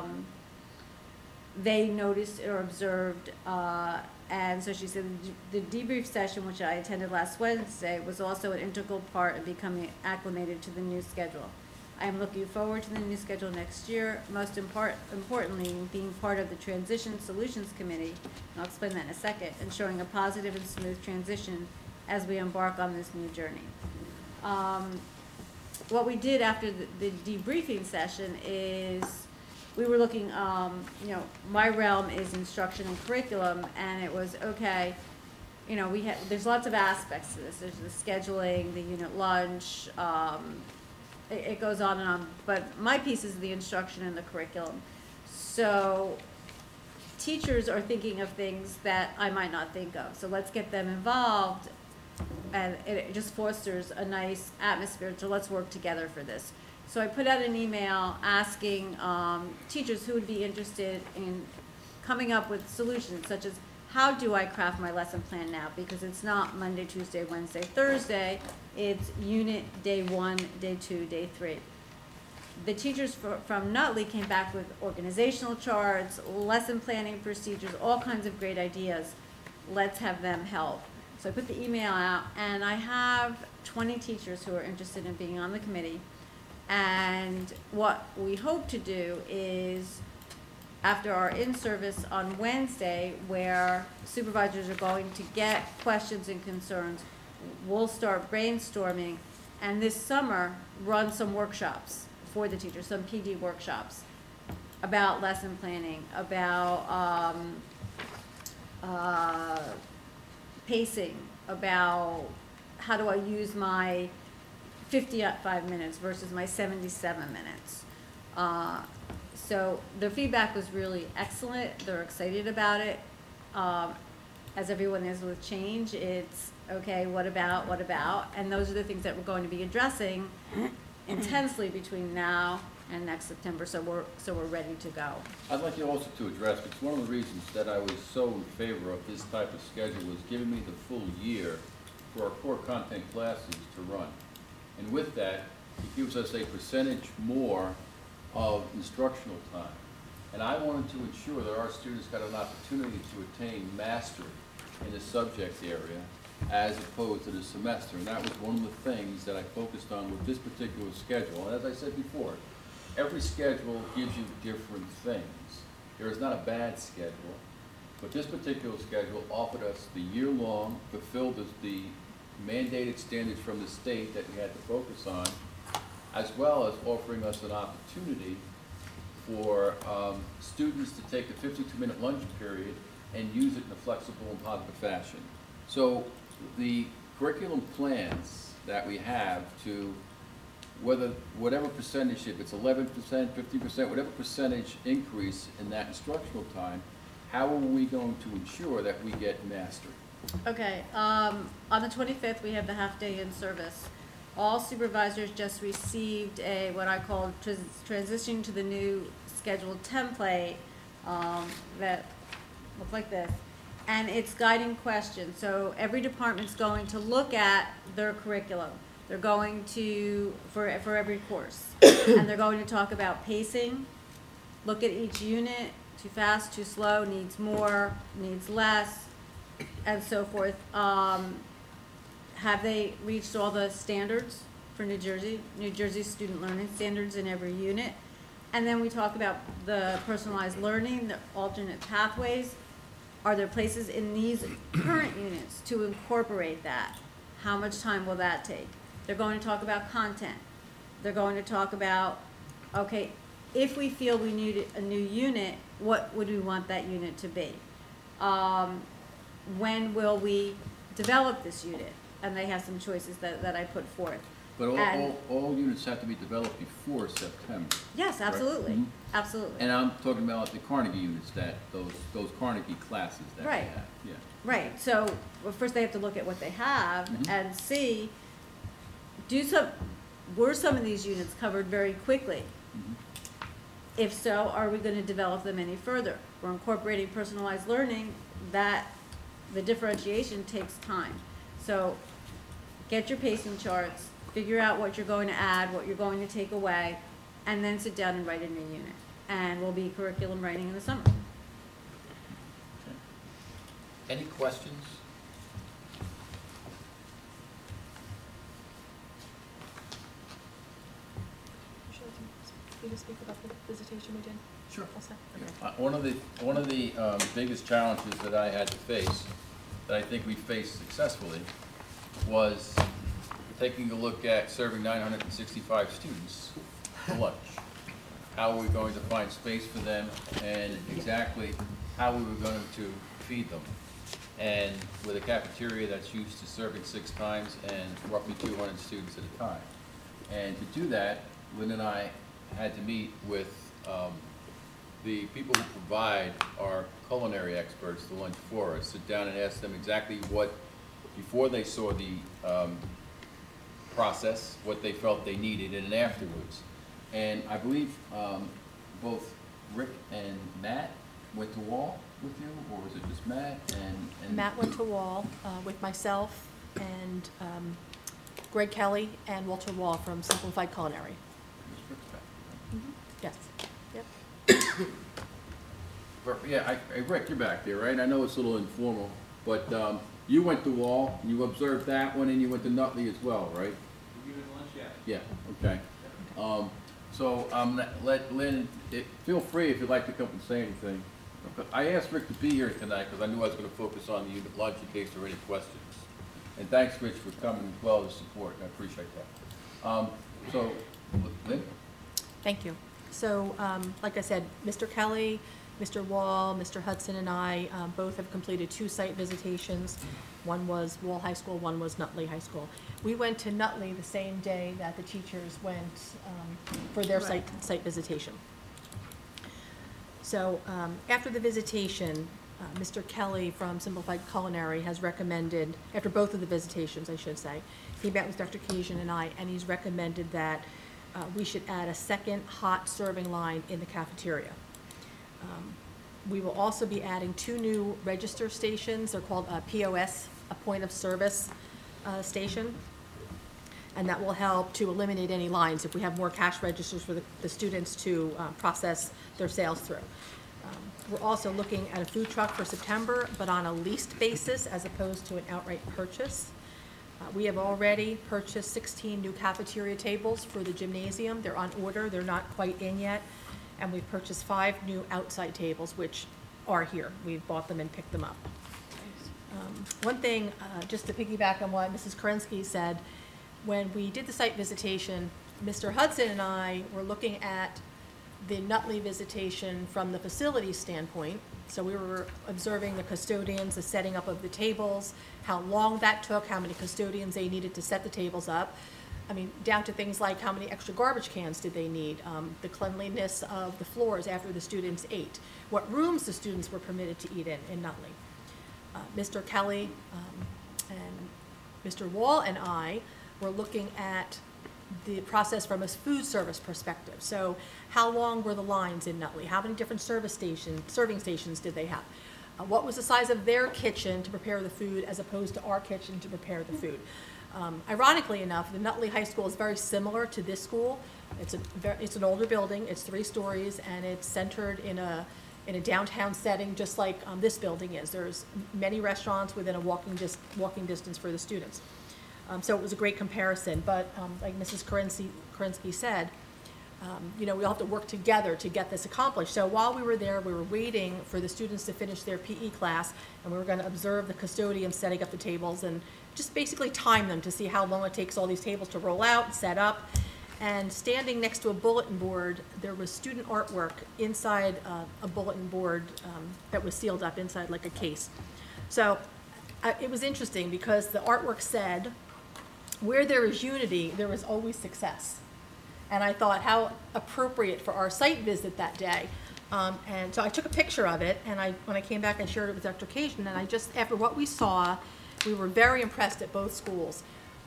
they noticed or observed. And so she said the debrief session, which I attended last Wednesday, was also an integral part of becoming acclimated to the new schedule. I am looking forward to the new schedule next year, most importantly, being part of the Transition Solutions Committee, and I'll explain that in a second, ensuring a positive and smooth transition as we embark on this new journey. What we did after the debriefing session is we were looking, my realm is instruction and curriculum, and it was, okay, there's lots of aspects to this. There's the scheduling, the unit lunch, it goes on and on, but my piece is the instruction and the curriculum. So teachers are thinking of things that I might not think of, so let's get them involved, and it just fosters a nice atmosphere, so let's work together for this. So I put out an email asking teachers who would be interested in coming up with solutions, such as, how do I craft my lesson plan now? Because it's not Monday, Tuesday, Wednesday, Thursday. It's unit day 1, day 2, day 3. The teachers from Nutley came back with organizational charts, lesson planning procedures, all kinds of great ideas. Let's have them help. So I put the email out, and I have 20 teachers who are interested in being on the committee. And what we hope to do is, after our in-service on Wednesday, where supervisors are going to get questions and concerns, we'll start brainstorming, and this summer, run some workshops for the teachers, some PD workshops about lesson planning, about pacing, about how do I use my 55 minutes versus my 77 minutes. So the feedback was really excellent. They're excited about it. As everyone is with change, it's, okay, what about? And those are the things that we're going to be addressing intensely between now and next September, so we're ready to go. I'd like you also to address, because one of the reasons that I was so in favor of this type of schedule was giving me the full year for our core content classes to run. And with that, it gives us a percentage more of instructional time. And I wanted to ensure that our students got an opportunity to attain mastery in the subject area as opposed to the semester. And that was one of the things that I focused on with this particular schedule. And as I said before, every schedule gives you different things. There is not a bad schedule, but this particular schedule offered us the year-long, fulfilled the mandated standards from the state that we had to focus on, as well as offering us an opportunity for students to take a 52-minute lunch period and use it in a flexible and positive fashion. So the curriculum plans that we have to whatever percentage, if it's 11%, 50%, whatever percentage increase in that instructional time, how are we going to ensure that we get mastery? Okay, on the 25th, we have the half-day in service. All supervisors just received a, what I call transitioning to the new scheduled template, that looks like this. And it's guiding questions. So every department's going to look at their curriculum. They're going to, for every course. And they're going to talk about pacing, look at each unit, too fast, too slow, needs more, needs less, and so forth. Have they reached all the standards for New Jersey student learning standards in every unit? And then we talk about the personalized learning, the alternate pathways. Are there places in these current units to incorporate that? How much time will that take? They're going to talk about content. They're going to talk about, okay, if we feel we need a new unit, what would we want that unit to be? When will we develop this unit? And they have some choices that I put forth. But all units have to be developed before September. Yes, absolutely, Mhm. absolutely. And I'm talking about the Carnegie units, those Carnegie classes that we Right. have. Yeah. Right, so well, first they have to look at what they have Mhm. and see, were some of these units covered very quickly? Mhm. If so, are we gonna develop them any further? We're incorporating personalized learning, that, the differentiation takes time. So, get your pacing charts, figure out what you're going to add, what you're going to take away, and then sit down and write a new unit. And we'll be curriculum writing in the summer. Any questions? Can you speak about the visitation we did? Sure. Also? One of the biggest challenges that I had to face, that I think we faced successfully, was taking a look at serving 965 students for lunch. How are we going to find space for them, and exactly how we were going to feed them? And with a cafeteria that's used to serving 6 times and roughly 200 students at a time. And to do that, Lynn and I had to meet with the people who provide our culinary experts the lunch for us, sit down and ask them exactly what, before they saw the process, what they felt they needed, and then afterwards. And I believe both Rick and Matt went to Wall with you, or was it just Matt? And Matt went to Wall with myself and Greg Kelly and Walter Wall from Simplified Culinary. Yes. Yep. Yeah, Rick, you're back there, right? I know it's a little informal, but you went to Wall, and you observed that one, and you went to Nutley as well, right? We give it lunch, Yeah, okay. So let Lynn, feel free if you'd like to come and say anything. I asked Rick to be here tonight because I knew I was going to focus on the unit lunch in case there were any questions. And thanks, Rich, for coming as well to support. I appreciate that. So, Lynn? Thank you. So, like I said, Mr. Kelly, Mr. Wall, Mr. Hudson, and I both have completed 2 site visitations. One was Wall High School, one was Nutley High School. We went to Nutley the same day that the teachers went for their Right. site visitation. So after the visitation, Mr. Kelly from Simplified Culinary has recommended, after both of the visitations, I should say, he met with Dr. Kajan and I, and he's recommended that we should add a second hot serving line in the cafeteria. We will also be adding 2 new register stations. They're called POS, a point of service station. And that will help to eliminate any lines if we have more cash registers for the students to process their sales through. We're also looking at a food truck for September, but on a leased basis as opposed to an outright purchase. We have already purchased 16 new cafeteria tables for the gymnasium. They're on order. They're not quite in yet. And we've purchased 5 new outside tables, which are here. We've bought them and picked them up. One thing, just to piggyback on what Mrs. Kerensky said, when we did the site visitation, Mr. Hudson and I were looking at the Nutley visitation from the facility standpoint. So we were observing the custodians, the setting up of the tables, how long that took, how many custodians they needed to set the tables up. I mean, down to things like how many extra garbage cans did they need, the cleanliness of the floors after the students ate, what rooms the students were permitted to eat in Nutley. Mr. Kelly and Mr. Wall and I were looking at the process from a food service perspective. So how long were the lines in Nutley? How many different serving stations did they have? What was the size of their kitchen to prepare the food as opposed to our kitchen to prepare the food? Ironically enough, the Nutley High School is very similar to this school. It's an older building, it's 3 stories, and it's centered in a downtown setting, just like this building is. There's many restaurants within a walking distance for the students. So it was a great comparison, but like Mrs. Kerensky said, we all have to work together to get this accomplished. So while we were there, we were waiting for the students to finish their PE class, and we were going to observe the custodians setting up the tables and just basically time them to see how long it takes all these tables to roll out, set up. And standing next to a bulletin board, there was student artwork inside a bulletin board that was sealed up inside like a case. So it was interesting because the artwork said, where there is unity, there is always success. And I thought how appropriate for our site visit that day. And so I took a picture of it, and when I came back, I shared it with Dr. Kajan, and after what we saw, we were very impressed at both schools.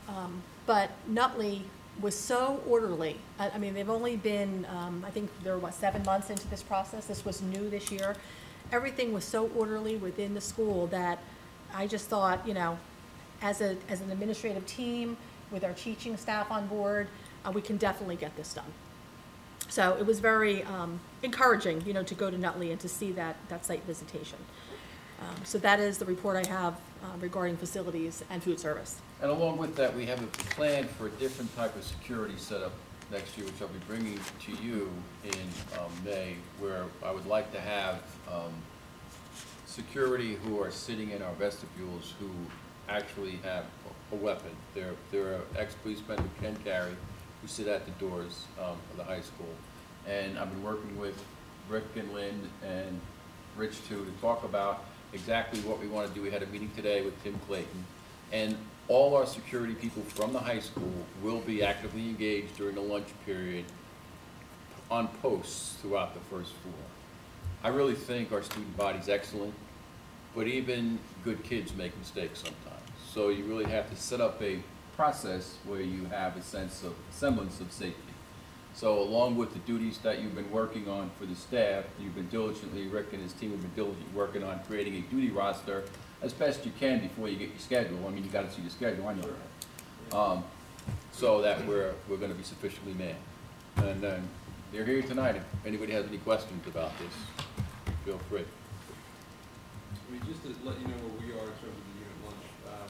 But Nutley was so orderly. I mean, they've only been, I think they're 7 months into this process. This was new this year. Everything was so orderly within the school that I just thought, as an administrative team with our teaching staff on board, we can definitely get this done. So it was very encouraging, to go to Nutley and to see that site visitation. So that is the report I have regarding facilities and food service. And along with that, we have a plan for a different type of security setup next year, which I'll be bringing to you in May, where I would like to have security who are sitting in our vestibules who actually have a weapon. There are ex-policemen who can carry, who sit at the doors of the high school. And I've been working with Rick and Lynn and Rich too to talk about exactly what we want to do. We had a meeting today with Tim Clayton, and all our security people from the high school will be actively engaged during the lunch period on posts throughout the first floor. I really think our student body's excellent, but even good kids make mistakes sometimes. So you really have to set up a process where you have a semblance of safety. So along with the duties that you've been working on for the staff, you've been diligently, Rick and his team have been diligently working on creating a duty roster as best you can before you get your schedule. I mean, you got to see the schedule, I know that. So that we're going to be sufficiently manned. And then they're here tonight. If anybody has any questions about this, feel free. I mean, just to let you know where we are in terms of the unit lunch,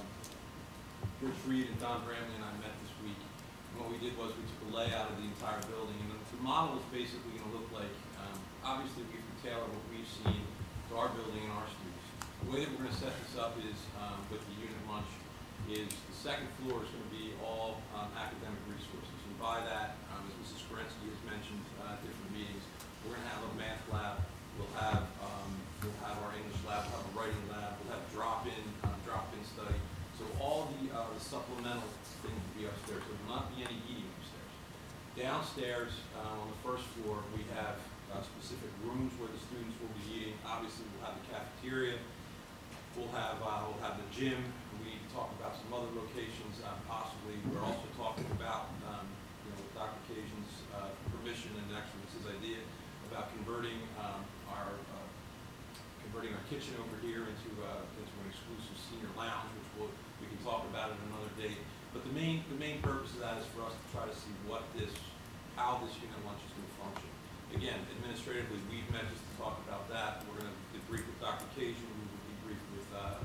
Rich Reed and Don Bramley and I met this week. And what we did was we took a layout of the entire building, and the model is basically going to look like, obviously we can tailor what we've seen to our building and our students. The way that we're going to set this up is, with the unit lunch, is the second floor is going to be all academic resources. And by that, as Mrs. Kerensky has mentioned at different meetings, we're going to have a math lab, we'll have our English lab, we'll have a writing lab, we'll have drop-in study. So all the supplemental things will be upstairs. There will not be any eating upstairs. Downstairs, on the first floor, we have specific rooms where the students will be eating. Obviously, we'll have the cafeteria, we'll have the gym. We talked about some other locations, possibly. We're also talking about, with Dr. Cajun's permission, and actually it's his idea, about converting our kitchen over here into an exclusive senior lounge, which we can talk about at another date. But the main purpose of that is for us to try to see how this unit lunch is going to function. Again, administratively, we've met just to talk about that. We're going to debrief with Dr. Cajun. We will debrief with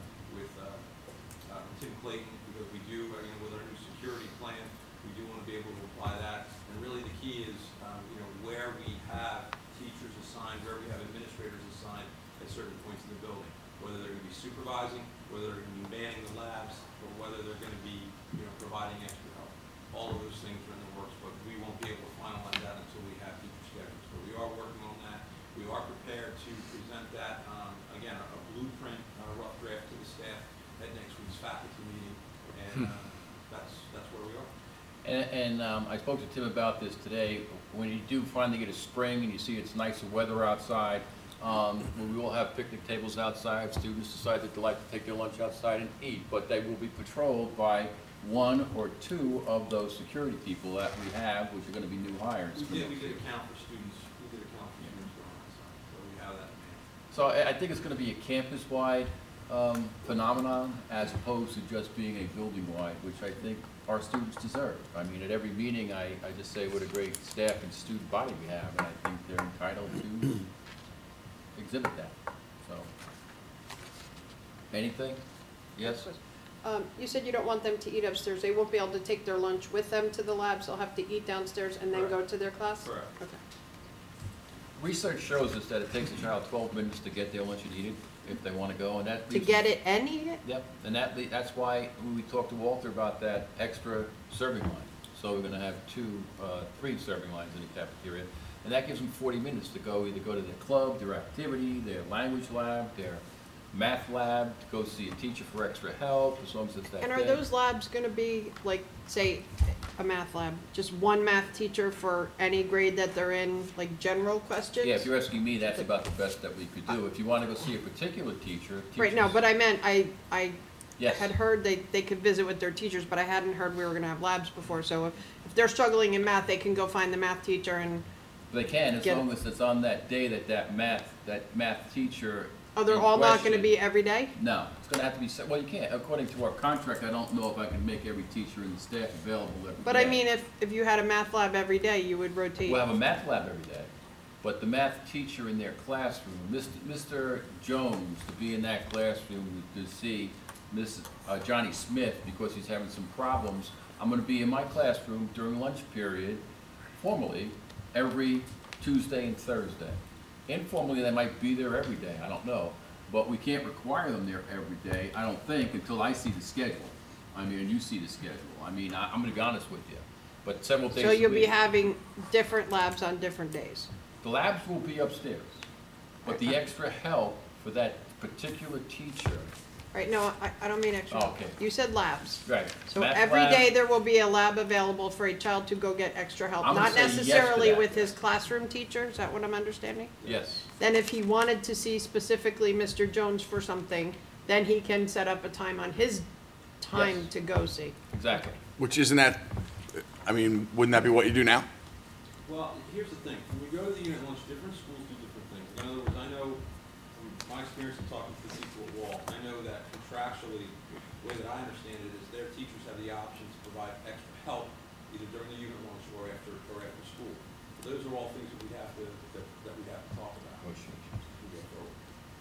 Tim Clayton, because we do, with our new security plan, we do want to be able to apply that. And really, the key is, where we have teachers assigned, where we have administrators assigned at certain points in the building, whether they're going to be supervising, whether they're going to be manning the labs, or whether they're going to be, providing extra help. All of those things are in the works, but we won't be able to finalize that until we have teacher schedules. So we are working on that. We are prepared to present that, again, a blueprint, a rough draft to the staff at next week's faculty meeting, and that's where we are. And I spoke to Tim about this today. When you do finally get a spring and you see it's nicer weather outside, we will have picnic tables outside. Students decide that they like to take their lunch outside and eat, but they will be patrolled by one or two of those security people that we have, which are going to be new hires. We did account for students. We did account for students going outside, so we have that. So I think it's going to be a campus-wide phenomenon as opposed to just being a building-wide, which I think our students deserve. I mean, at every meeting, I just say what a great staff and student body we have, and I think they're entitled to exhibit that. So, anything? Yes? You said you don't want them to eat upstairs. They won't be able to take their lunch with them to the labs. They'll have to eat downstairs and then Correct. go to their class? Correct. Okay. Research shows us that it takes a child 12 minutes to get their lunch and eat it if they want to go, and that To leaves- get it and eat it? Yep, and that's why we talked to Walter about that extra serving line. So we're gonna have 3 serving lines in the cafeteria, and that gives them 40 minutes to go, either go to their club, their activity, their language lab, their math lab, to go see a teacher for extra help, as long as it's that And are day. those labs gonna be, like, say, a math lab, just one math teacher for any grade that they're in, like general questions? Yeah, if you're asking me, that's about the best that we could do. If you wanna go see a particular teacher. Right, no, teachers- but I meant, I Yes. had heard they could visit with their teachers, but I hadn't heard we were gonna have labs before, so if they're struggling in math, they can go find the math teacher and, They can, as Get- long as it's on that day that math teacher. oh, they're in all not gonna question- be every day? No, it's gonna have to be, well, you can't, according to our contract, I don't know if I can make every teacher in the staff available every day. But I mean, if you had a math lab every day, you would rotate. We'll have a math lab every day, but the math teacher in their classroom, Mr. Jones, to be in that classroom to see Johnny Smith, because he's having some problems, I'm gonna be in my classroom during lunch period, formally, every Tuesday and Thursday. Informally, they might be there every day, I don't know, but we can't require them there every day, I don't think, until I see the schedule. I mean, and you see the schedule. I mean, I'm gonna be honest with you, but several days a So week. you'll be having different labs on different days? The labs will be upstairs, but the extra help for that particular teacher, Right, no, I don't mean extra. Oh, okay. You said labs. right. So math every lab- day there will be a lab available for a child to go get extra help, I'm gonna not say yes to necessarily that. with his classroom teacher, is that what I'm understanding? Yes, Then if he wanted to see specifically Mr. Jones for something, then he can set up a time on his time Yes. to go see. exactly. Which isn't that, I mean, wouldn't that be what you do now? Well, here's the thing, when we go to the unit lunch, different schools do different things. In other words, I know from my experience in talking to the people at Wall, I know that contractually, the way that I understand it is their teachers have the option to provide extra help either during the unit lunch or after school. So those are all things that we have to talk about. as we go forward.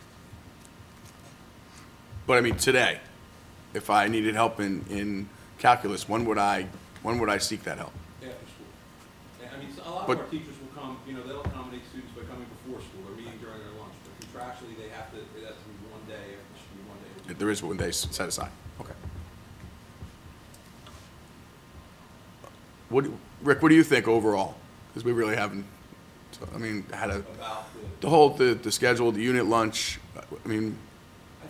But I mean, today, if I needed help in calculus, when would I seek that help? After school. And, I mean, so a lot But- of our teachers will come, they'll accommodate students by coming before school or meeting during their lunch, but contractually, it has to be one day, it should be one day. a week. There is one day set aside. Okay. Rick, what do you think overall? Because we really haven't, I mean, had About the schedule, the unit lunch, I mean, I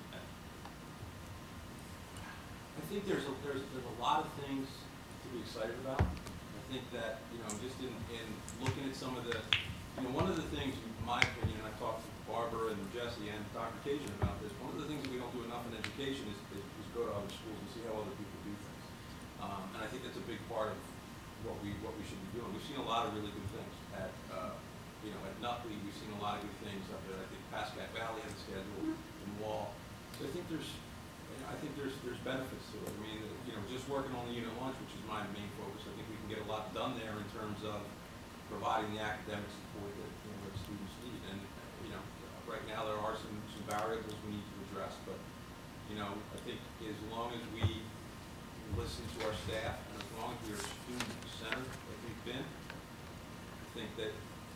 think there's a lot of things to be excited about. I think that, just in looking at some of the you know, one of the things, in my opinion, and I talked to Barbara and Jesse and Dr. Kajan about this, one of the things that we don't do enough in education is go to other schools and see how other people do things. And I think that's a big part of what we should be doing. We've seen a lot of really good things at, you know, at Nutley. We've seen a lot of good things up there. I think Pascack Valley has a schedule, and Wall. So I think there's benefits to it. I mean, you know, just working on the unit lunch, which is my main focus, I think we can get a lot done there in terms of providing the academic support that, you know, that students need. And, you know, right now there are some variables we need to address, but, you know, I think as long as we listen to our staff and as long as we are student-centered, like we've been, I think that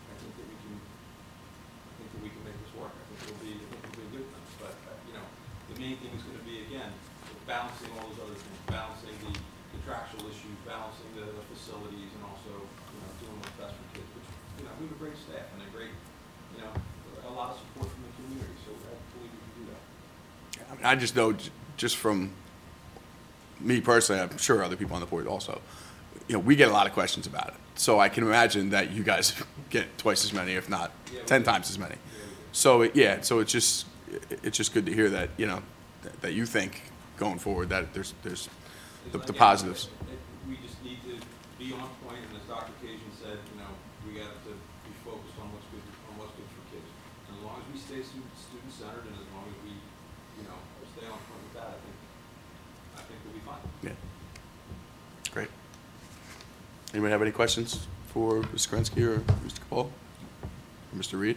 we can make this work. I think it'll be a good thing. But, you know, the main thing is going to be, again, balancing all those other things, balancing the contractual issues, balancing the facilities, and also, you know, doing what's best for kids, which, you know, we have a great staff and a great, you know, a lot of support from the community, so I believe we can do that. I mean, I just know, just from me personally, I'm sure other people on the board also, you know, we get a lot of questions about it. So I can imagine that you guys get twice as many, if not 10 times as many. So so it's just good to hear that, you know, that you think going forward that there's the positives. We just need to be on point, and as Dr. Kajan said, you know, we got to be focused on what's good for kids. And as long as we stay student-centered, and as long as we, you know, stay on point with that, I think we'll be fine. Yeah. Great. Anybody have any questions for Ms. Kerensky or Mr. Capol or Mr. Reed?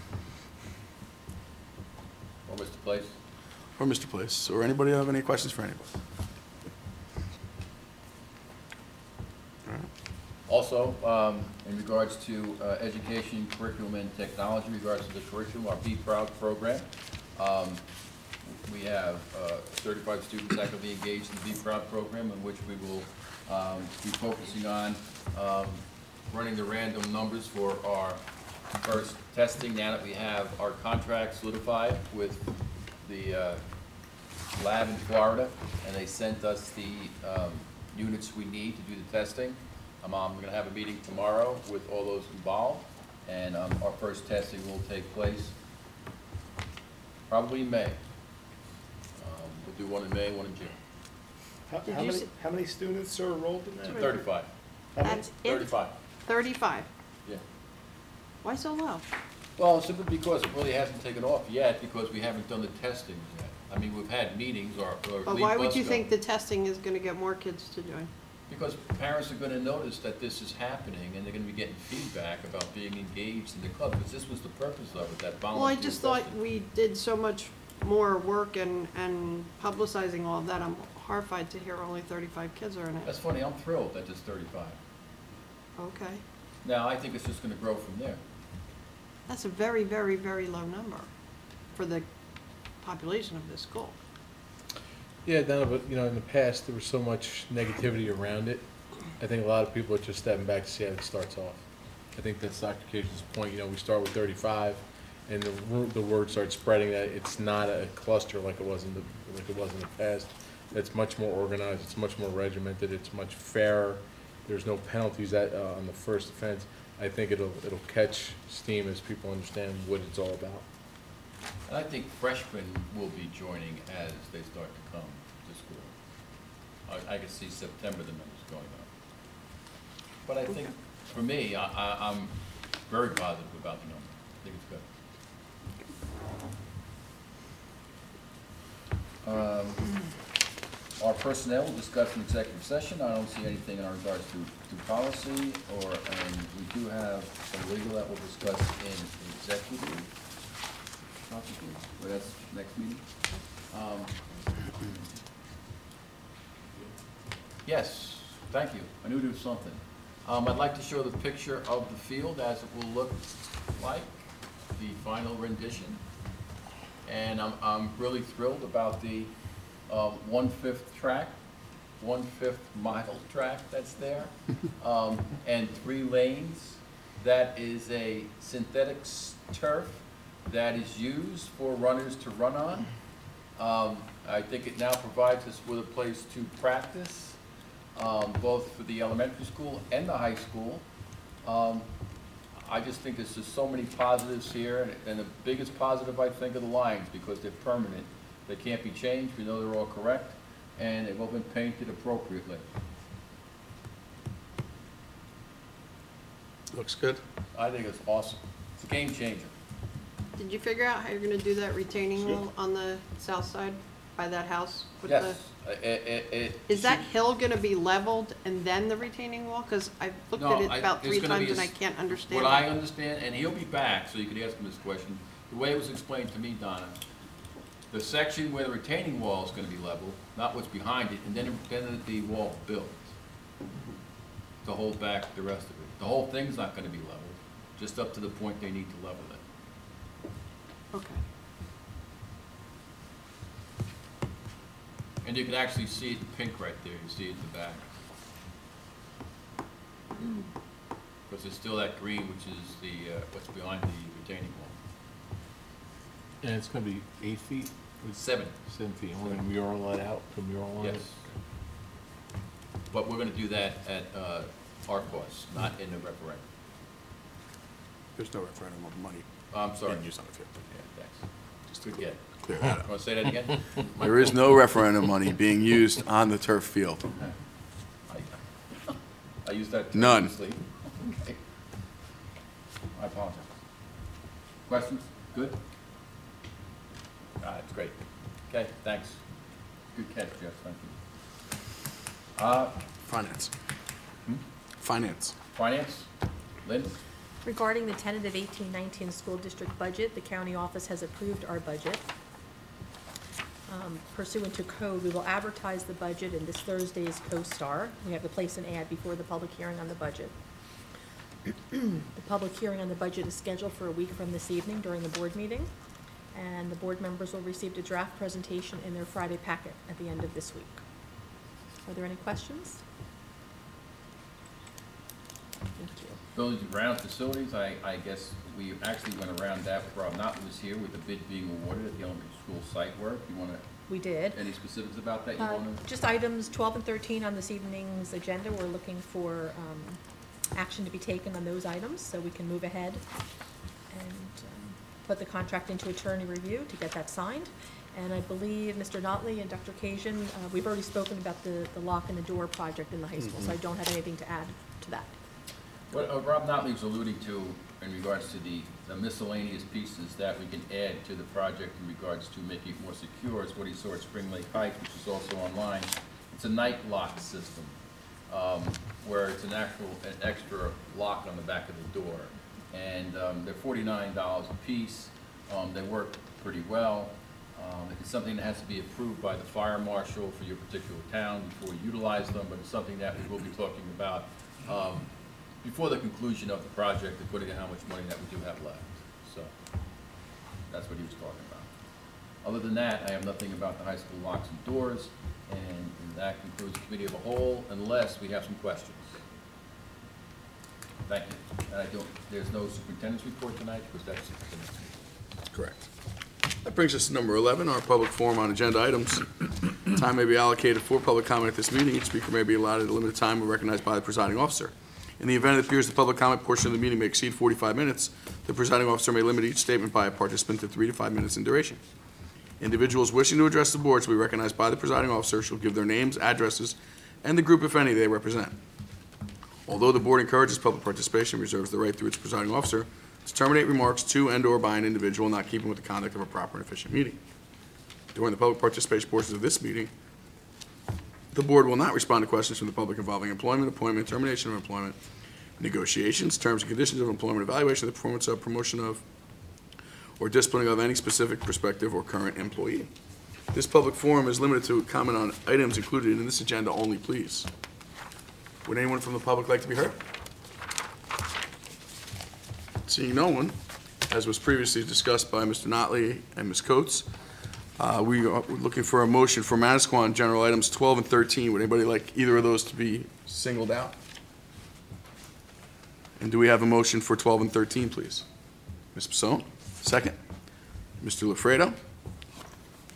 Or Mr. Place? Or Mr. Place, or anybody have any questions for anybody? All right. Also, in regards to education, curriculum, and technology, in regards to the curriculum, our Be Proud program, we have 35 students actively engaged in the Be Proud program, in which we will be focusing on running the random numbers for our first testing now that we have our contract solidified with the lab in Florida, and they sent us the units we need to do the testing. I'm going to have a meeting tomorrow with all those involved, and our first testing will take place probably in May. We'll do one in May, one in June. How many students are enrolled in that? 35. How many? That's it? 35, 35. yeah. Why so low? Well, simply because it really hasn't taken off yet, because we haven't done the testing yet. I mean, we've had meetings or But why would you think the testing is going to get more kids to join? Because parents are going to notice that this is happening, and they're going to be getting feedback about being engaged in the club, because this was the purpose of it, that volunteer. Well, I just thought testing. we did so much more work and publicizing all of that. I'm horrified to hear only 35 kids are in it. That's funny, I'm thrilled that there's 35. Okay. Now, I think it's just going to grow from there. That's a very, very, very low number for the population of this school. Yeah, Donna, but you know, in the past, there was so much negativity around it. I think a lot of people are just stepping back to see how it starts off. I think that's Dr. Kajan's point. You know, we start with 35, and the word starts spreading that it's not a cluster like it was in the past. It's much more organized. It's much more regimented. It's much fairer. There's no penalties on the first offense. I think it'll catch steam as people understand what it's all about. And I think freshmen will be joining as they start to come to school. I can see September the numbers going up. But I think, for me, I'm very positive about the number. I think it's good. Our personnel will discuss in executive session. I don't see anything in regards to policy, and we do have some legal that we'll discuss in executive. Well, that's next meeting. Yes, thank you. I knew there was something. I'd like to show the picture of the field as it will look like, the final rendition. And I'm really thrilled about the 1/5 track, 1/5 mile track that's there, and 3 lanes. That is a synthetic turf that is used for runners to run on. I think it now provides us with a place to practice, both for the elementary school and the high school. I just think there's just so many positives here, and the biggest positive, I think, are the lines, because they're permanent. They can't be changed, we know they're all correct, and they've all been painted appropriately. Looks good. I think it's awesome. It's a game changer. Did you figure out how you're gonna do that retaining wall on the south side by that house? with Yes, Is that hill gonna be leveled and then the retaining wall? Cause I've looked No, at it about there's 3 gonna be times and a I s- can't understand What I it. understand, and he'll be back, so you can ask him this question, the way it was explained to me, Donna, the section where the retaining wall is gonna be leveled, not what's behind it, and then the wall built to hold back the rest of it. The whole thing's not gonna be leveled, just up to the point they need to level it. Okay. And you can actually see it in pink right there, you see it in the back. Because there's still that green, which is the, what's behind the retaining wall. And it's gonna be 8 feet? 7. 7 feet, and we're gonna mural that out, put mural on it? Yes. But we're gonna do that at our cost, not in the referendum. There's no referendum on money I'm sorry. being used on the field. Yeah, thanks. Just good get. Clear that up. Want to say that again? There is no referendum money being used on the turf field. I used that None. loosely. Okay. I apologize. Questions? Good? That's great. Okay, thanks. Good catch, Jeff, thank you. Finance. Hmm? Finance. Finance? Lynn? Regarding the tentative 18-19 school district budget, the county office has approved our budget. Pursuant to code, we will advertise the budget in this Thursday's CoStar. We have to place an ad before the public hearing on the budget. The public hearing on the budget is scheduled for a week from this evening during the board meeting, and the board members will receive a draft presentation in their Friday packet at the end of this week. Are there any questions? Thank you. Buildings and grounds facilities, I guess we actually went around that with Rob Notley was here with the bid being awarded at the elementary school site work. You want to, We did. any specifics about that you want to? Just items 12 and 13 on this evening's agenda. We're looking for action to be taken on those items so we can move ahead and put the contract into attorney review to get that signed. And I believe Mr. Notley and Dr. Kajan, we've already spoken about the lock and the door project in the high school, so I don't have anything to add to that. What Rob Notley was alluding to in regards to the miscellaneous pieces that we can add to the project in regards to making it more secure is what he saw at Spring Lake Heights, which is also online. It's a night lock system, where it's an extra lock on the back of the door. And they're $49 a piece. They work pretty well. It's something that has to be approved by the fire marshal for your particular town before you utilize them, but it's something that we will be talking about before the conclusion of the project, according to how much money that we do have left. So that's what he was talking about. Other than that, I have nothing about the high school locks and doors, and that concludes the committee of a whole, unless we have some questions. Thank you. And there's no superintendent's report tonight, because that's the next meeting. Correct. That brings us to number 11, our public forum on agenda items. Time may be allocated for public comment at this meeting. Each speaker may be allotted a limited time recognized by the presiding officer. In the event it appears the public comment portion of the meeting may exceed 45 minutes, the presiding officer may limit each statement by a participant to 3 to 5 minutes in duration. Individuals wishing to address the board shall be recognized by the presiding officer, shall give their names, addresses, and the group, if any, they represent. Although the board encourages public participation, reserves the right through its presiding officer to terminate remarks to and/or by an individual not keeping with the conduct of a proper and efficient meeting. During the public participation portions of this meeting, the board will not respond to questions from the public involving employment, appointment, termination of employment, negotiations, terms and conditions of employment, evaluation of the performance of, promotion of, or disciplining of any specific prospective or current employee. This public forum is limited to comment on items included in this agenda only, please. Would anyone from the public like to be heard? Seeing no one, as was previously discussed by Mr. Notley and Ms. Coates, we are looking for a motion for Manasquan general items 12 and 13. Would anybody like either of those to be singled out? And do we have a motion for 12 and 13, please? Ms. Pasone, second. Mr. Lafredo?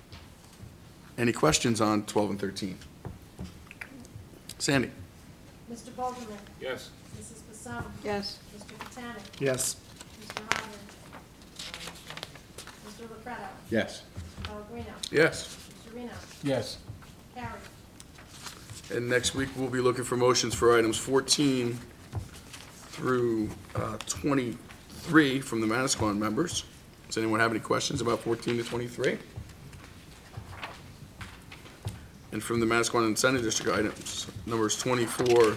Any questions on 12 and 13? Sandy? Mr. Bolderman, Yes. Mrs. Fasano, Yes. Mr. Botanic, Yes. Mr. Hodges, Mr. LaFredo, Yes. Mr. Pellegrino, Yes. Mr. Reno, Yes. carried. And next week, we'll be looking for motions for items 14 through 23 from the Manasquan members. Does anyone have any questions about 14 to 23? And from the Manasquan and Senate District items, numbers 24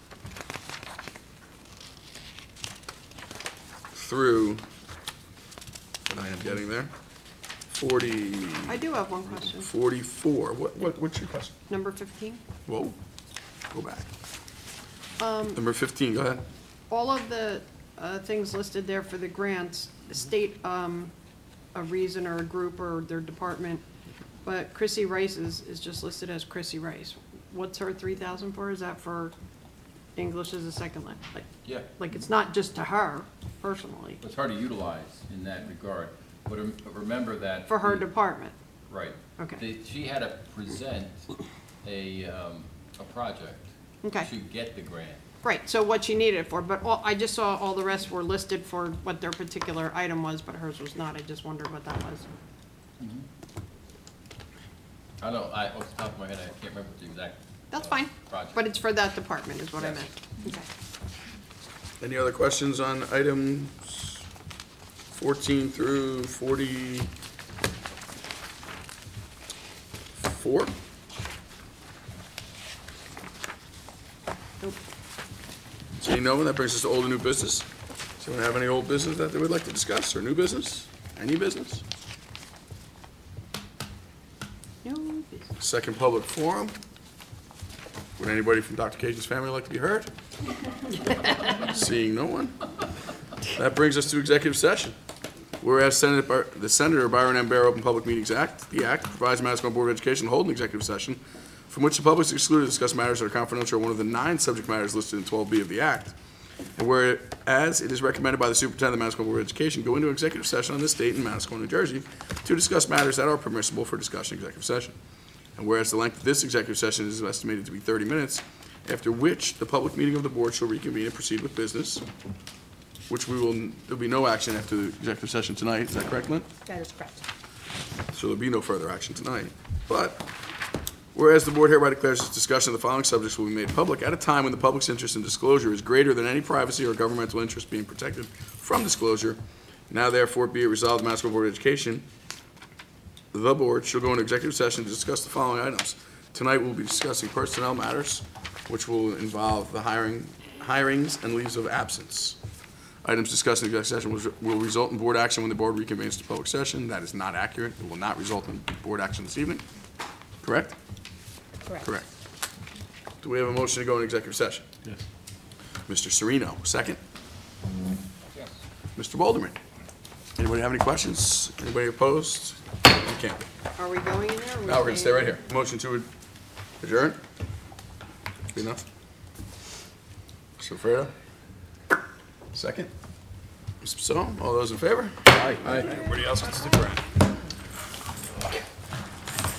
through, I am getting there, 40, I do have one question. 44. What's your question? Number 15. Whoa, go back. Number 15, go ahead. All of the things listed there for the grants state a reason or a group or their department, but Chrissy Rice is just listed as Chrissy Rice. What's her 3,000 for? Is that for English as a second language? Yeah, Like, it's not just to her personally, it's hard to utilize in that regard, but remember that. for her the- department. Right. Okay. She had to present a project Okay. to get the grant. Right, so what she needed it for, but I just saw all the rest were listed for what their particular item was, but hers was not. I just wondered what that was. I don't know, off the top of my head, I can't remember the exact. That's fine, Project. but it's for that department is what I Yes. meant. Okay. Any other questions on items 14 through 44? Nope. Seeing no one, that brings us to old and new business. Does anyone have any old business that they would like to discuss, or new business? Any business? No business. Second public forum. Would anybody from Dr. Cajun's family like to be heard? Seeing no one. That brings us to executive session. Whereas the Senator Byron M. Bear Open Public Meetings Act, the Act, provides the Manasquan Board of Education to hold an executive session from which the public is excluded to discuss matters that are confidential or one of the 9 subject matters listed in 12B of the Act. And whereas it is recommended by the Superintendent of the Manasquan Board of Education, go into executive session on this date in Manasquan, New Jersey, to discuss matters that are permissible for discussion in executive session. And whereas the length of this executive session is estimated to be 30 minutes, after which the public meeting of the board shall reconvene and proceed with business, which there'll be no action after the executive session tonight. Is that correct, Lynn? That is correct. So there'll be no further action tonight. But whereas the board hereby declares its discussion of the following subjects will be made public at a time when the public's interest in disclosure is greater than any privacy or governmental interest being protected from disclosure, now therefore be it resolved, the Manasquan Board of Education, the board shall go into executive session to discuss the following items. Tonight, we'll be discussing personnel matters, which will involve the hirings and leaves of absence. Items discussed in executive session will result in board action when the board reconvenes to public session. That is not accurate. It will not result in board action this evening. Correct? Correct. Correct. Do we have a motion to go into executive session? Yes. Mr. Sereno, second. Yes. Mr. Bolderman. Anybody have any questions? Anybody opposed? You can't be. Are we going in there? Or No, we're gonna stay right here. Motion to adjourn? Be enough? Mr. Fredo? Second? Mr. Pacino, all those in favor? Aye. Everybody else can stick around.